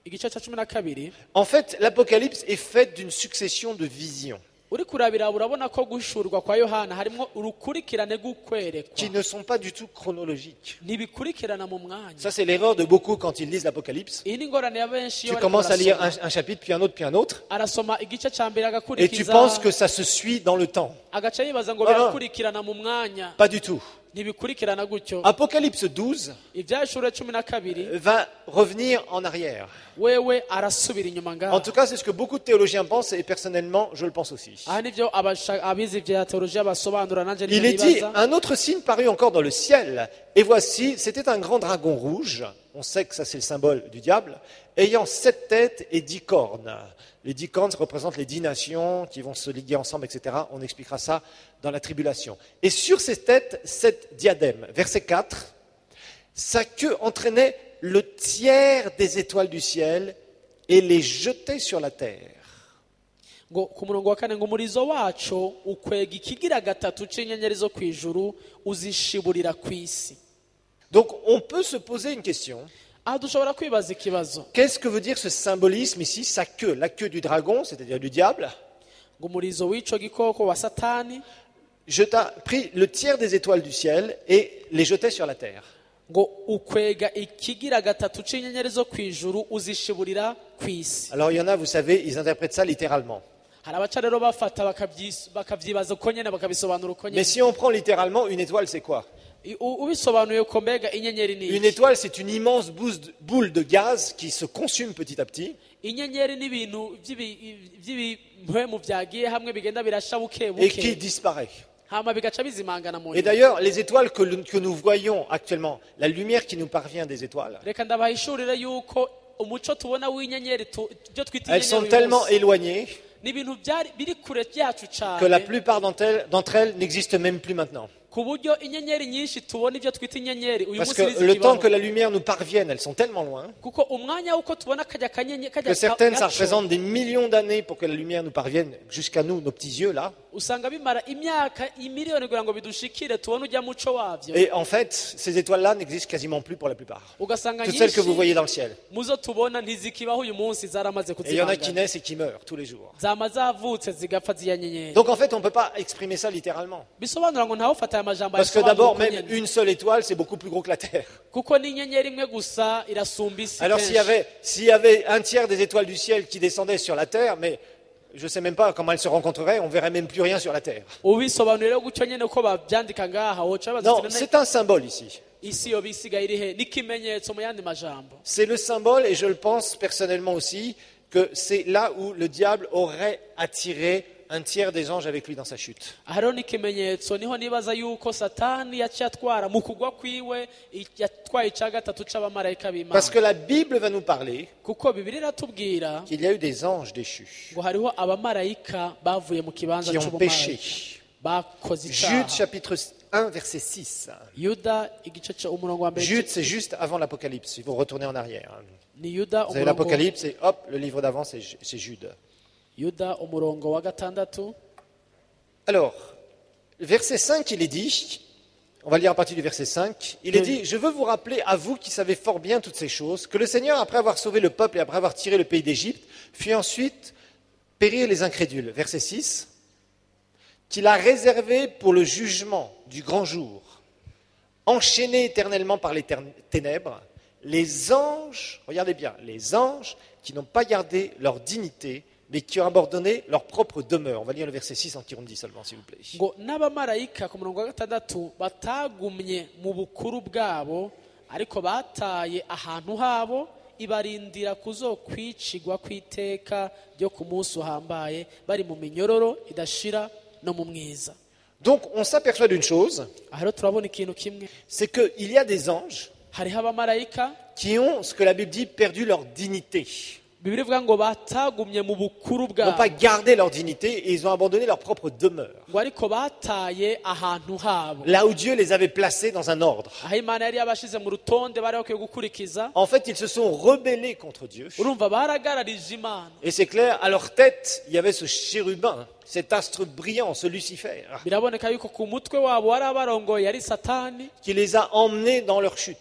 igice cya cumi na kabiri En fait, l'Apocalypse est faite d'une succession de visions uri kurabira urabona ko guhishurwa kwa yohana harimo urukurikirane rw'ukwerekwa qui ne sont pas du tout chronologiques. ntibikurikirana mu mwanya. Ça, c'est l'erreur de beaucoup quand ils lisent l'Apocalypse. iyi ni ingorane ya benshi iyo Tu bariko commences à lire barasoma. un, un chapitre, puis un autre, puis un autre, arasoma igice cya mbere et tu agakurikiza penses que ça se suit dans le temps. agaca yibaza ngo Ah, ah. birakurikirana mu mwanya. Pas du tout. ntibikurikirana gutyo. Apocalypse douze ibyahishuriwe cumi na kabiri va revenir en arrière. wewe arasubira inyuma En ngaha. tout cas, c'est ce que beaucoup de théologiens pensent, et personnellement, je le pense aussi. aha nibyo abasha- abize ibya teolojiya basobanura nanjye Il nibyo est dit, nibaza. un autre signe parut encore dans le ciel, et voici, c'était un grand dragon rouge, on sait que ça c'est le symbole du diable, ayant sept têtes et dix cornes. Les dix cornes représentent les dix nations qui vont se liguer ensemble, et cetera. On expliquera ça dans la tribulation. Et sur ces têtes, sept diadèmes. Verset quatre, sa queue entraînait le tiers des étoiles du ciel et les jetait sur la terre. ngo ku murongo wa kane ngo umurizo wacu ukwega ikigira gatatu c'inyenyeri zo ku ijuru uzishiburira ku isi. Donc on peut se poser une question. aha dushobora kwibaza ikibazo Qu'est-ce que veut dire ce symbolisme ici, sa queue, la queue du dragon, c'est-à-dire du diable, ngo umurizo w'ico gikoko wa satani jeta, prit le tiers des étoiles du ciel et les jetait sur la terre. ngo ukwega ikigira gatatu c'inyenyeri zo ku ijuru uzishiburira ku isi. Alors il y en a, vous savez, ils interprètent ça littéralement. hari abaca rero bafata bakabyis- bakavyibaza uko nyene bakabisobanura uko Mais nyene. si on prend littéralement, une étoile, c'est quoi? I- u- ubisobanuye uko mbega inyenyeri ni Une iki? étoile, c'est une immense bouse de- boule de gaz qui se consume petit à petit inyenyeri ni ibintu by'ibi- by'ibimpwemu vyagiye hamwe bigenda birasha buke et qui buke disparaît. hama bigaca bizimangana mu Et nyuma. d'ailleurs, les étoiles que, le- que nous voyons actuellement, la lumière qui nous parvient des étoiles, reka ndabahishurire yuko umuco tubona w'inyenyeri tu- ibyo twita elles sont inyenyeri uyu tellement munsi, éloignées ni ibintu byari- biri kure yacu que la cyane plupart d'entre elles, d'entre elles n'existent même plus maintenant. ku buryo inyenyeri nyinshi tubona ibyo twita inyenyeri uyu Parce munsi que le temps ntizikibaho. que la lumière nous parvienne, elles sont tellement loin kuko umwanya w'uko tubona kajya kanyenye que kajya certaines, ça gaco, représente des millions d'années pour que la lumière nous parvienne jusqu'à nous, nos petits yeux là. usanga bimara imyaka imiliyoni kugira ngo bidushikire tubone ujya muco wabyo. Et en fait, ces étoiles-là n'existent quasiment plus pour la plupart. ugasanga Toutes celles que vous nyinshi voyez dans le ciel. muzo tubona ntizikibaho uyu munsi zaramaze Et il y en a qui kuzimangana naissent et qui meurent tous les jours. zama zavutse zigapfa ziya nyenyeri. Donc en fait, on ne peut pas exprimer ça littéralement. bisobanura ngo ntawufata aya majambo Parce que ayasobanura d'abord, uko même nyene. une seule étoile, c'est beaucoup plus gros que la Terre. kuko n'inyenyeri imwe gusa irasumba isi Alors s'il y kenshi. avait, s'il y avait un tiers des étoiles du ciel qui descendaient sur la Terre, mais je ne sais même pas comment elles se rencontreraient, on ne verrait même plus rien sur la Terre. ubisobanura rero gutyo nyene uko babyandika ngaha woca baza Non, uti, "None c'est un symbole ici. isi yoba isigaye iri he n'ikimenyetso mu yandi majambo." C'est le symbole, et je le pense personnellement aussi, que c'est là où le diable aurait attiré un tiers des anges avec lui dans sa chute. aha rero n'ikimenyetso niho nibaza yuko satani yaciye atwara mu kugwa kwiwe i- yatwaye ica gatatu c'abamarayika Parce que b'imana. la Bible va nous parler kuko bibiri iratubwira qu'il y a eu des anges déchus ngo hariho abamarayika bavuye mu kibanza qui ont péché. c'ubumarayika bakoze Jude icyaha. chapitre un verset six. yuda igice ca umurongo wa mbere Jude, c'est juste avant l'Apocalypse. Il faut retourner en arrière. ni yuda Vous avez umurongo l'Apocalypse et hop, le livre d'avant, c'est Ju- c'est Jude. yuda umurongo wa gatandatu. Alors, verset cinq, il est dit, on va lire à partir du verset cinq, il est Oui. dit, je veux vous rappeler à vous qui savez fort bien toutes ces choses, que le Seigneur, après avoir sauvé le peuple et après avoir tiré le pays d'Égypte, fit ensuite périr les incrédules. Verset six, qu'il a réservé pour le jugement du grand jour, enchaînés éternellement par les tern- ténèbres, les anges, regardez bien, les anges qui n'ont pas gardé leur dignité, mais qui ont abandonné leur propre demeure. On va lire le verset six en Kirundi seulement, s'il vous plaît. ngo n'abamarayika ku murongo wa gatandatu batagumye mu bukuru bwabo ariko bataye ahantu habo ibarindira kuzokwicigwa kw'iteka ryo ku munsi uhambaye bari mu minyororo idashira no mu mwiza. Donc, on s'aperçoit d'une chose, aha rero turabona ikintu kimwe, c'est qu'il y a des anges hariho abamarayika qui ont, ce que la Bible dit, perdu leur dignité. bibiri ivuga ngo batagumye mu bukuru Ils n'ont pas bwabo gardé leur dignité et ils ont abandonné leur propre demeure. ngo ariko bataye ahantu habo Là où Dieu les avait placés dans un ordre. aho imana yari yabashize mu rutonde bari bakwiye gukurikiza. En fait, ils se sont rebellés contre Dieu. urumva baragararije imana. Et c'est clair, à leur tête, il y avait ce chérubin, cet astre brillant, ce Lucifer, biraboneka yuko ku mutwe wabo wari abarongoye yari satani qui les a emmenés dans leur chute.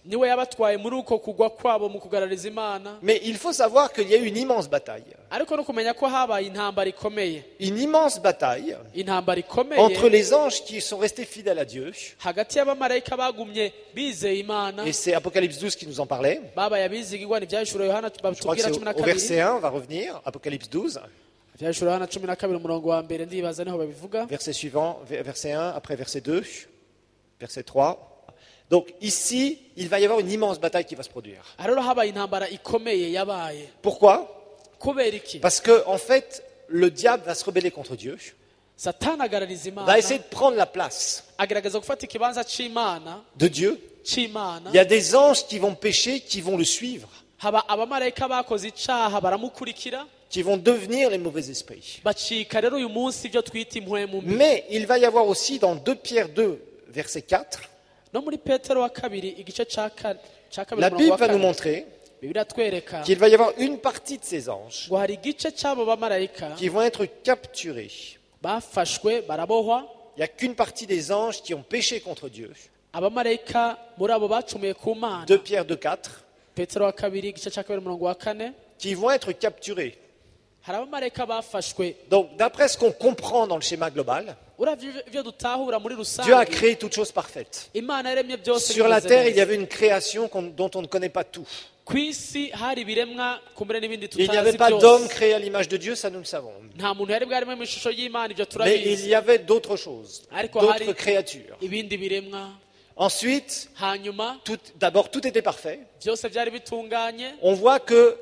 niwe yabatwaye muri uko kugwa kwabo mu kugarariza Imana. Mais il faut savoir qu'il y a eu une immense bataille. Ariko no kumenya ko habaye intambara ikomeye. Une immense bataille Intambara ikomeye entre les anges qui sont restés fidèles à Dieu. hagati y'abamarayika bagumye bizeye Imana. Et c'est Apocalypse douze qui nous en parlait. Babaye abizigirwa n'ibyahishuro Yohana Je crois que batubwira c'est cumi na au, au verset kabiri. un, on va revenir. Apocalypse douze. Ibyahishuro Yohana cumi na kabiri umurongo wa mbere ndibaza niho babivuga. Verset suivant, ve- verset un, après verset deux, verset trois. Donc ici, il va y avoir une immense bataille qui va se produire. Rero habaye intambara ikomeye yabaye. Pourquoi? Kubera iki? Parce que en fait, le diable va se rebeller contre Dieu, Satani agarariza Imana. va essayer de prendre la place Agerageza gufata ikibanza c'Imana, de Dieu. c'Imana. Il y a des anges qui vont pécher, qui vont le suivre, Haba abamarayika bakoze icaha baramukurikira, qui vont devenir les mauvais esprits. bacika rero uyu munsi ibyo twita impwemu mbi. Mais il va y avoir aussi dans deux Pierre deux, verset quatre, No muri Petero wa kabiri igice ca kane ca kabiri la umurongo Bible wa va nous kane, montrer Bibiliya twereka qu'il va y avoir une partie de ces anges ngo hari igice c'abo bamarayika qui vont être capturés. bafashwe barabohwa. Il n'y a qu'une partie des anges qui ont péché contre Dieu. Abamarayika muri abo bacumuye ku Mana, deux Pierre deux, quatre, Petero wa kabiri igice ca kabiri umurongo wa kane, qui vont être capturés. hari abamarayika bafashwe. Donc, d'après ce qu'on comprend dans le schéma global, Uravye ivyo dutahura muri Dieu a rusange, créé toutes choses parfaites. Imana yaremye byose Sur la bimeze terre, il y neza. avait une création qu'on- dont on ne connaît pas tout. Kw'isi hari ibiremwa kumbere n'ibindi Il n'y avait tutazi pas d'homme byose. créé à l'image de Dieu, ça nous le savons. Nta muntu yari bwaremwe mu ishusho y'Imana, ibyo Mais il turabizi. y avait d'autres choses, Ariko d'autres hari créatures. ibindi biremwa. Ensuite, Hanyuma tout- d'abord, tout était parfait. byose byari bitunganye. On voit que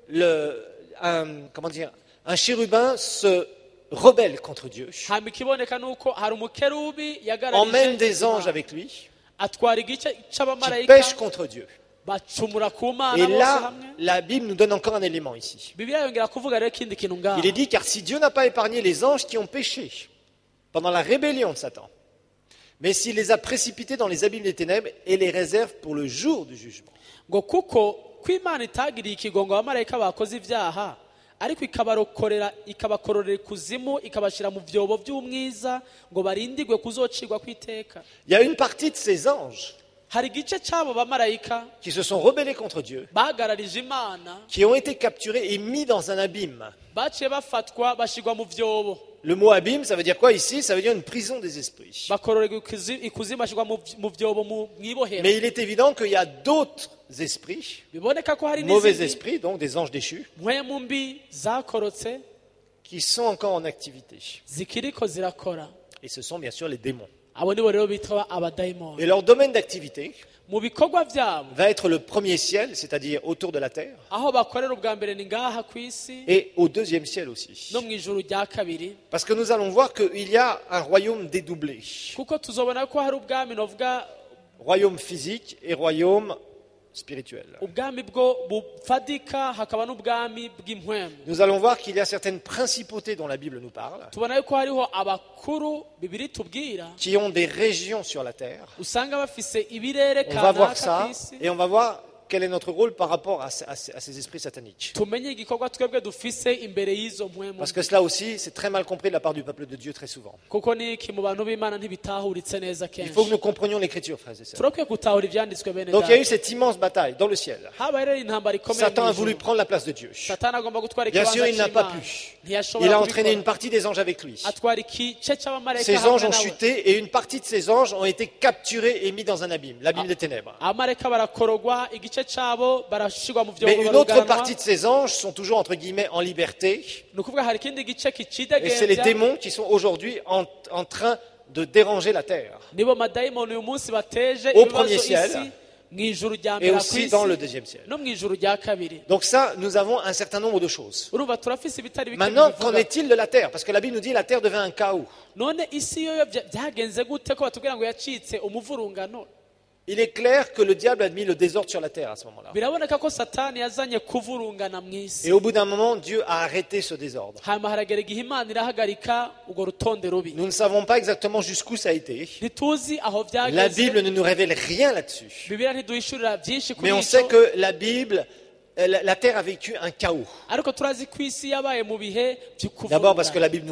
le, un, comment dire, un chérubin se rebelle contre Dieu, Hanyuma ikiboneka nuko hari umukerubi emmène des yagararije anges Imana. avec lui, atwara igice qui c'abamarayika pêchent contre Dieu. bacumura ku Mana Et bose là, hamwe. la Bible nous donne encore un élément ici. Bibiliya yongera kuvuga rero ikindi kintu ngaha. Il est dit, car si Dieu n'a pas épargné les anges qui ont péché pendant la rébellion de Satan, mais s'il les a précipités dans les abîmes des ténèbres et les réserve pour le jour du jugement. ngo kuko ko Imana itagiriye ikigongo abamarayika bakoze ibyaha, ariko ikabarokorera ikabakororera ikuzimu, ikabashyira mu byobo by'umwiza ngo barindigwe kuzocirwa kw'iteka. Il y a une partie de ces anges Hari igice cy'abo bamarayika qui se sont rebellés contre Dieu, bagararije Imana, qui ont été capturés et mis dans un abîme. baciye bafatwa bashyirwa mu byobo, Le mot abîme, ça veut dire quoi ici? Ça veut dire une prison des esprits. bakororerwa ikuzi- ikuzimu bashyirwa mu mu byobo mu ibohero. Mais il est évident qu'il y a d'autres esprits, Biboneka ko hari mauvais n'izindi esprits, donc des anges déchus, mpwemu mbi zakorotse qui sont encore en activité. zikiriko zirakora. Et ce sont bien sûr les démons. Abo nibo rero bitwa abadayimoni. Et leur domaine d'activité Mu bikorwa byabo va être le premier ciel, c'est-à-dire autour de la terre, aho bakorera ubwa mbere ni ngaha ku isi et au deuxième ciel aussi. no mu ijuru rya kabiri, Parce que nous allons voir qu'il y a un royaume dédoublé. kuko tuzobona ko hari ubwami novuga Royaume physique et royaume spirituel. ubwami bwo bufadika, hakaba n'ubwami bw'impwemu. Nous allons voir qu'il y a certaines principautés dont la Bible nous parle, Tubona yuko hariho abakuru bibiri tubwira qui ont des régions sur la terre. usanga bafise ibirere On va voir kanaka ça ku isi. et on va voir quel est notre rôle par rapport à ces, à ces- à ces esprits sataniques. Tumenye igikorwa twebwe dufise imbere y'izo mpwemu, Parce que cela aussi, c'est très mal compris de la part du peuple de Dieu très souvent. kuko niki mu bantu b'Imana ntibitahuritse neza Il faut que kenshi. nous comprenions l'écriture, frères et sœurs. Turakwiye gutahura ibyanditswe bene Donc il y a eu data. cette immense bataille dans le ciel. Habaye rero intambara ikomeye Satan a mu voulu ijuru. prendre la place de Dieu. Satani agomba gutwara Bien ikibanza sûr, il n'a pas cy'Imana. pu. Ntiyashobora Il a entraîné kubikora. une partie des anges avec lui. Atwara igice cy'abamarayika Ces hamwe anges ont nawe. chuté et une partie de ces anges ont été capturés et mis dans un abîme, l'abîme des ténèbres. abamarayika barakorogwa, igice cyabo barashirwa mu Mais byobo une autre barugaranwa. partie de ces anges sont toujours entre guillemets en liberté. Ni ukuvuga hari ikindi gice Et c'est les kicidegembya, démons qui sont aujourd'hui en, en train de déranger la terre. nibo madayimoni uyu munsi bateje Au ibibazo premier ciel. isi mu ijuru rya Et mbere ku aussi dans le isi deuxième ciel. no mu ijuru rya kabiri. Donc ça, nous avons un certain nombre de choses. urumva turafise ibitari bike Maintenant, qu'en bivuga. est-il de la terre? Parce que la Bible nous dit que la terre devint un chaos. None isi yo bya- byagenze gute ko batubwira ngo yacitse umuvurungano? Il est clair que le diable a mis le désordre sur la terre à ce moment-là. Biraboneka ko satani yazanye kuvurungana mu isi. Et au bout d'un moment, Dieu a arrêté ce désordre. hanyuma haragera igihe Imana irahagarika urwo rutonde rubi. Nous ne savons pas exactement jusqu'où ça a été. Ntituzi aho La byageze. Bible ne nous révèle rien là-dessus. Bibiliya ntiduhishurira byinshi kuri Mais on icyo. sait que la Bible, euh, la, la terre a vécu un chaos. ariko turazi ko isi yabaye mu bihe D'abord parce que by'ukuvurungana. la Bible nous le dit.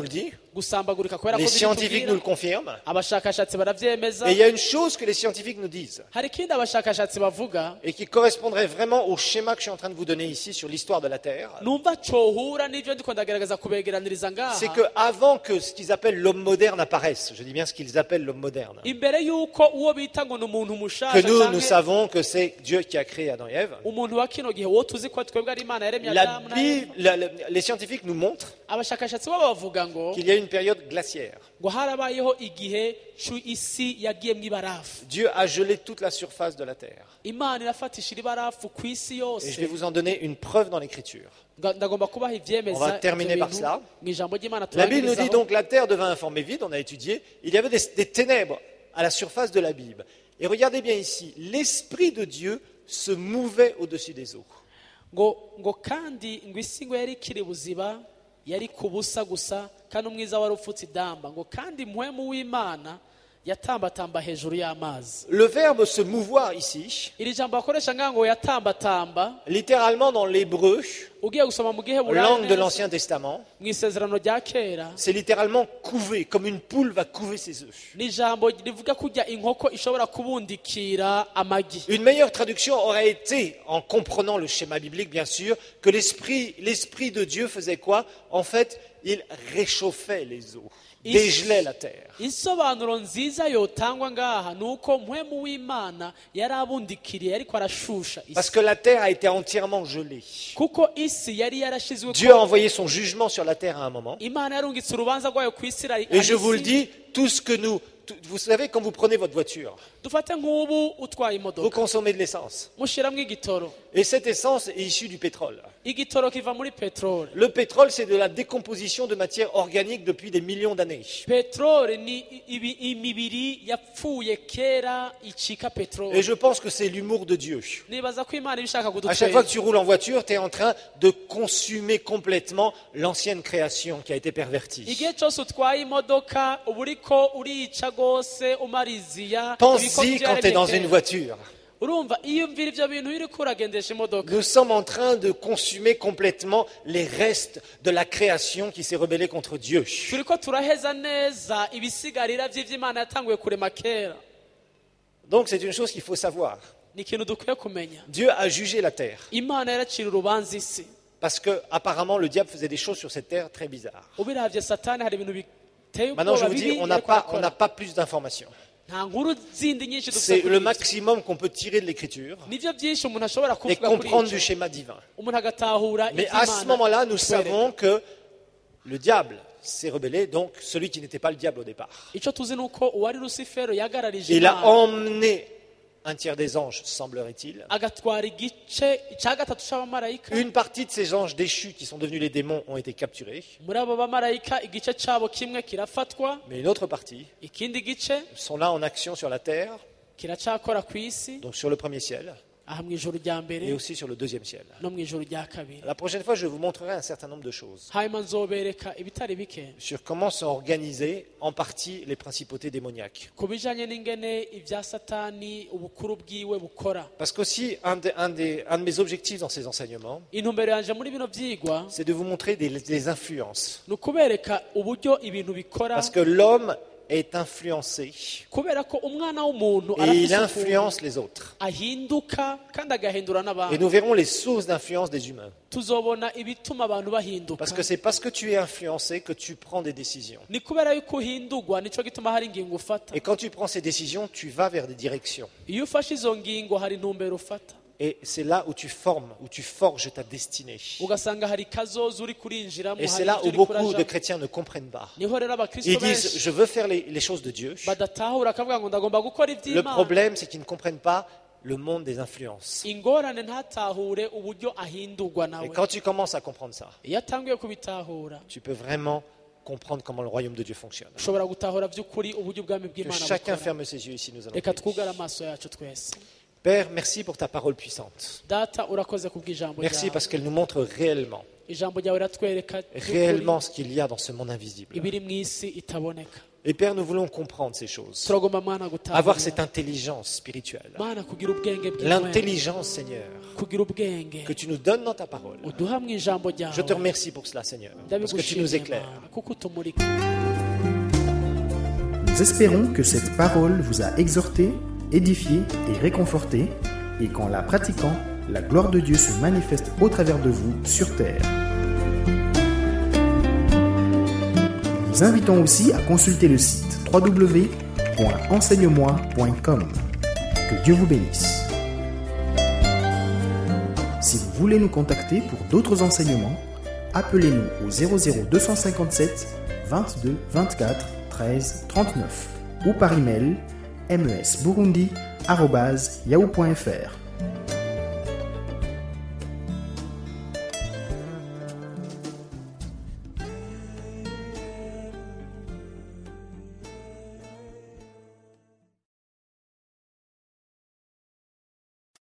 gusambagurika kubera ko Les scientifiques nous le bitubwira confirment. abashakashatsi baravyemeza Et il y a une chose que les scientifiques nous disent hari ikindi abashakashatsi bavuga et qui correspondrait vraiment au schéma que je suis en train de vous donner ici sur l'histoire de la Terre. numva cohura n'ivyo ndiko ndagerageza kubegeraniriza ngaha C'est que avant que ce qu'ils appellent l'homme moderne apparaisse, je dis bien ce qu'ils appellent l'homme moderne, imbere y'uko uwo bita ngo ni umuntu que mushasha nous, nous canke savons que c'est Dieu qui a créé Adam et Ève. umuntu wa kino gihe wo tuzi ko twebwe ari imana yaremye La adamu na Eva. Bible- la- la- les scientifiques nous montrent abashakashatsi bo bavuga ngo qu'il y a une période glaciaire. ngo harabayeho igihe c'isi yagiye mw'ibarafu Dieu a gelé toute la surface de la Terre. imana irafatishira ibarafu ku isi Et yose je vais vous en donner une preuve dans l'Écriture. Nga- ndagomba kubaha On ivyemeza va terminer ivyo par bintu cela. mw'ijambo ry'imana La Bible nous dit turangirizaho. donc la terre devint informe et vide, on a étudié. Il y avait des, des ténèbres à la surface de la Bible. Et regardez bien ici, l'Esprit de Dieu se mouvait au-dessus des eaux. ngo ngo kandi ngo isi ngo yari ikiri buziba yari ku busa gusa kandi umwiza wari ufutse idamba ngo kandi mpwemu w'imana yatambatamba hejuru y'amazi Le verbe se mouvoir ici, iri jambo bakoresha ngaha ngo yatambatamba littéralement dans l'hébreu, ugiye gusoma mu giheburayo langue de neza, l'Ancien Testament, mu isezerano rya kera c'est littéralement couver, comme une poule va couver ses œufs. ni ijambo rivuga kurya inkoko ishobora kubundikira amagi Une meilleure traduction aurait été, en comprenant le schéma biblique bien sûr, que l'Esprit, l'Esprit de Dieu faisait quoi? En fait, il réchauffait les eaux, Is- dégelait la terre. isobanuro nziza yotangwa ngaha ni uko mpwemu w'imana yari abundikiriye ariko arashusha Parce isi que la terre a été entièrement gelée. kuko isi yari yarashizwe Dieu a envoyé son jugement sur la terre à un moment. imana yarungitse urubanza rwayo ku isi irari- Et je vous le isi. dis, tout ce que nous... tout- vous savez, quand vous prenez votre voiture, dufate nk'ubu utwaye vous imodoka consommez de l'essence. mushiramwo igitoro Et cette essence est issue du pétrole. igitoro kiva muri peteroli Le pétrole, c'est de la décomposition de matière organique depuis des millions d'années. peteroli ni ibi- imibiri yapfuye kera icika Et peteroli je pense que c'est l'humour de Dieu. nibaza ko imana iba ishaka À chaque fois que kudutweza tu roules en voiture, tu es en train de consumer complètement l'ancienne création qui a été pervertie. igihe cyose utwaye imodoka uba uriko urica rwose umariziya Pense-y ibikoko quand tu es dans byaremye une kera. voiture. urumva iyo mvira ivyo bintu uriko uragendesha imodoka Nous sommes en train de consommer complètement les restes de la création qui s'est rebellée contre Dieu. turiko turaheza neza ibisigarira vy'ivy'imana yatanguye kurema kera Donc c'est une chose qu'il faut savoir. ni ikintu dukwiye kumenya Dieu a jugé la terre imana yaracira urubanza isi parce que apparemment le diable faisait des choses sur cette terre très bizarres. ubiravye satani hari ibintu biteye Maintenant je ubwoba vous dis, bibi on n'a yariko pas, arakora. on n'a pas plus d'informations. nta nkuru zindi nyinshi dufite C'est kuri le ivyo. maximum qu'on peut tirer de l'écriture nivyo byinshi umuntu ashobora et kuvuga kuri comprendre ivyo du schéma divin. umuntu agatahura Mais ivyo à ce Imana moment-là, nous itwereka. savons que le diable s'est rebellé, donc celui qui n'était pas le diable au départ. ico tuzi ni uko uwari rusifero yagararije Il a imana emmené un tiers des anges, semblerait-il. agatwara igice icya gatatu c'abamarayika Une partie de ces anges déchus qui sont devenus les démons ont été capturés, muri abo bamarayika igice cabo kimwe kirafatwa mais une autre partie ikindi gice sont là en action sur la terre, kiracakora ku isi donc sur le premier ciel, aha mu ijuru rya et mbere aussi sur le deuxième ciel. no mu ijuru rya kabiri La prochaine fois, je vous montrerai un certain nombre de choses hanyuma nzobereka ibitari bike sur comment sont organisées en partie les principautés démoniaques. ku bijanye n'ingene ibya satani ubukuru bwiwe bukora Parce qu'aussi, un, des- un, des- un de mes objectifs dans ces enseignements, intumbero yanje muri bino vyigwa c'est de vous montrer des, des influences. ni ukubereka uburyo ibintu bikora Parce que l'homme est influencé kubera ko umwana w'umuntu et il arafise ukuntu influence les autres. ahinduka kandi agahindura Et n'abantu nous verrons les sources d'influence des humains. tuzobona ibituma abantu bahinduka Parce que c'est parce que tu es influencé que tu prends des décisions. ni kubera yuko uhindurwa nico gituma hari ingingo ufata Et quand tu prends ces décisions, tu vas vers des directions. iyo ufashe izo ngingo hari intumbero ufata Et c'est là où tu formes, où tu forges ta destinée. ugasanga hari kazoza uri kurinjiramo Et c'est hari là ivyo où uri beaucoup de kurajamwo. chrétiens ne comprennent pas. niho rero Ils abakristo disent, benshi je veux faire les, les choses de Dieu. badatahura akavuga ngo ndagomba gukora Le ivy'imana problème, c'est qu'ils ne comprennent pas le monde des influences. ingorane ntatahure uburyo ahindurwa Et nawe quand tu commences à comprendre ça, iyo atanguye kubitahura tu peux vraiment comprendre comment le royaume de Dieu fonctionne. ushobora gutahura by'ukuri uburyo ubwami Que bw'imana chacun bukora. ferme ses yeux ici, nous allons reka prier. twugare amaso yacu twese Père, merci pour ta parole puissante. data urakoze kubw'ijambo Merci ryawe parce qu'elle nous montre réellement ijambo ryawe riratwereka réellement ce qu'il y a dans ce monde invisible. ibiri mu isi itaboneka. Et Père, nous voulons comprendre ces choses, turagomba mana avoir gutahura cette intelligence spirituelle, mana kugira ubwenge bw'imana, l'intelligence, Seigneur, kugira ubwenge que tu nous donnes dans ta parole. uduha mu ijambo ryawe. Je te remercie pour cela, Seigneur, parce que tu nous Ndabigushimiye éclaires. Mana, kuko utumurika. Nous espérons que cette parole vous a exhorté, édifié et réconforté, et qu'en la pratiquant, la gloire de Dieu se manifeste au travers de vous sur terre. Nous invitons aussi à consulter le site w w w point enseigne moi point com. Que Dieu vous bénisse. Si vous voulez nous contacter pour d'autres enseignements, appelez-nous au zéro zéro deux cent cinquante-sept vingt-deux vingt-quatre treize trente-neuf ou par email mesburundi arobase yahoo point fr.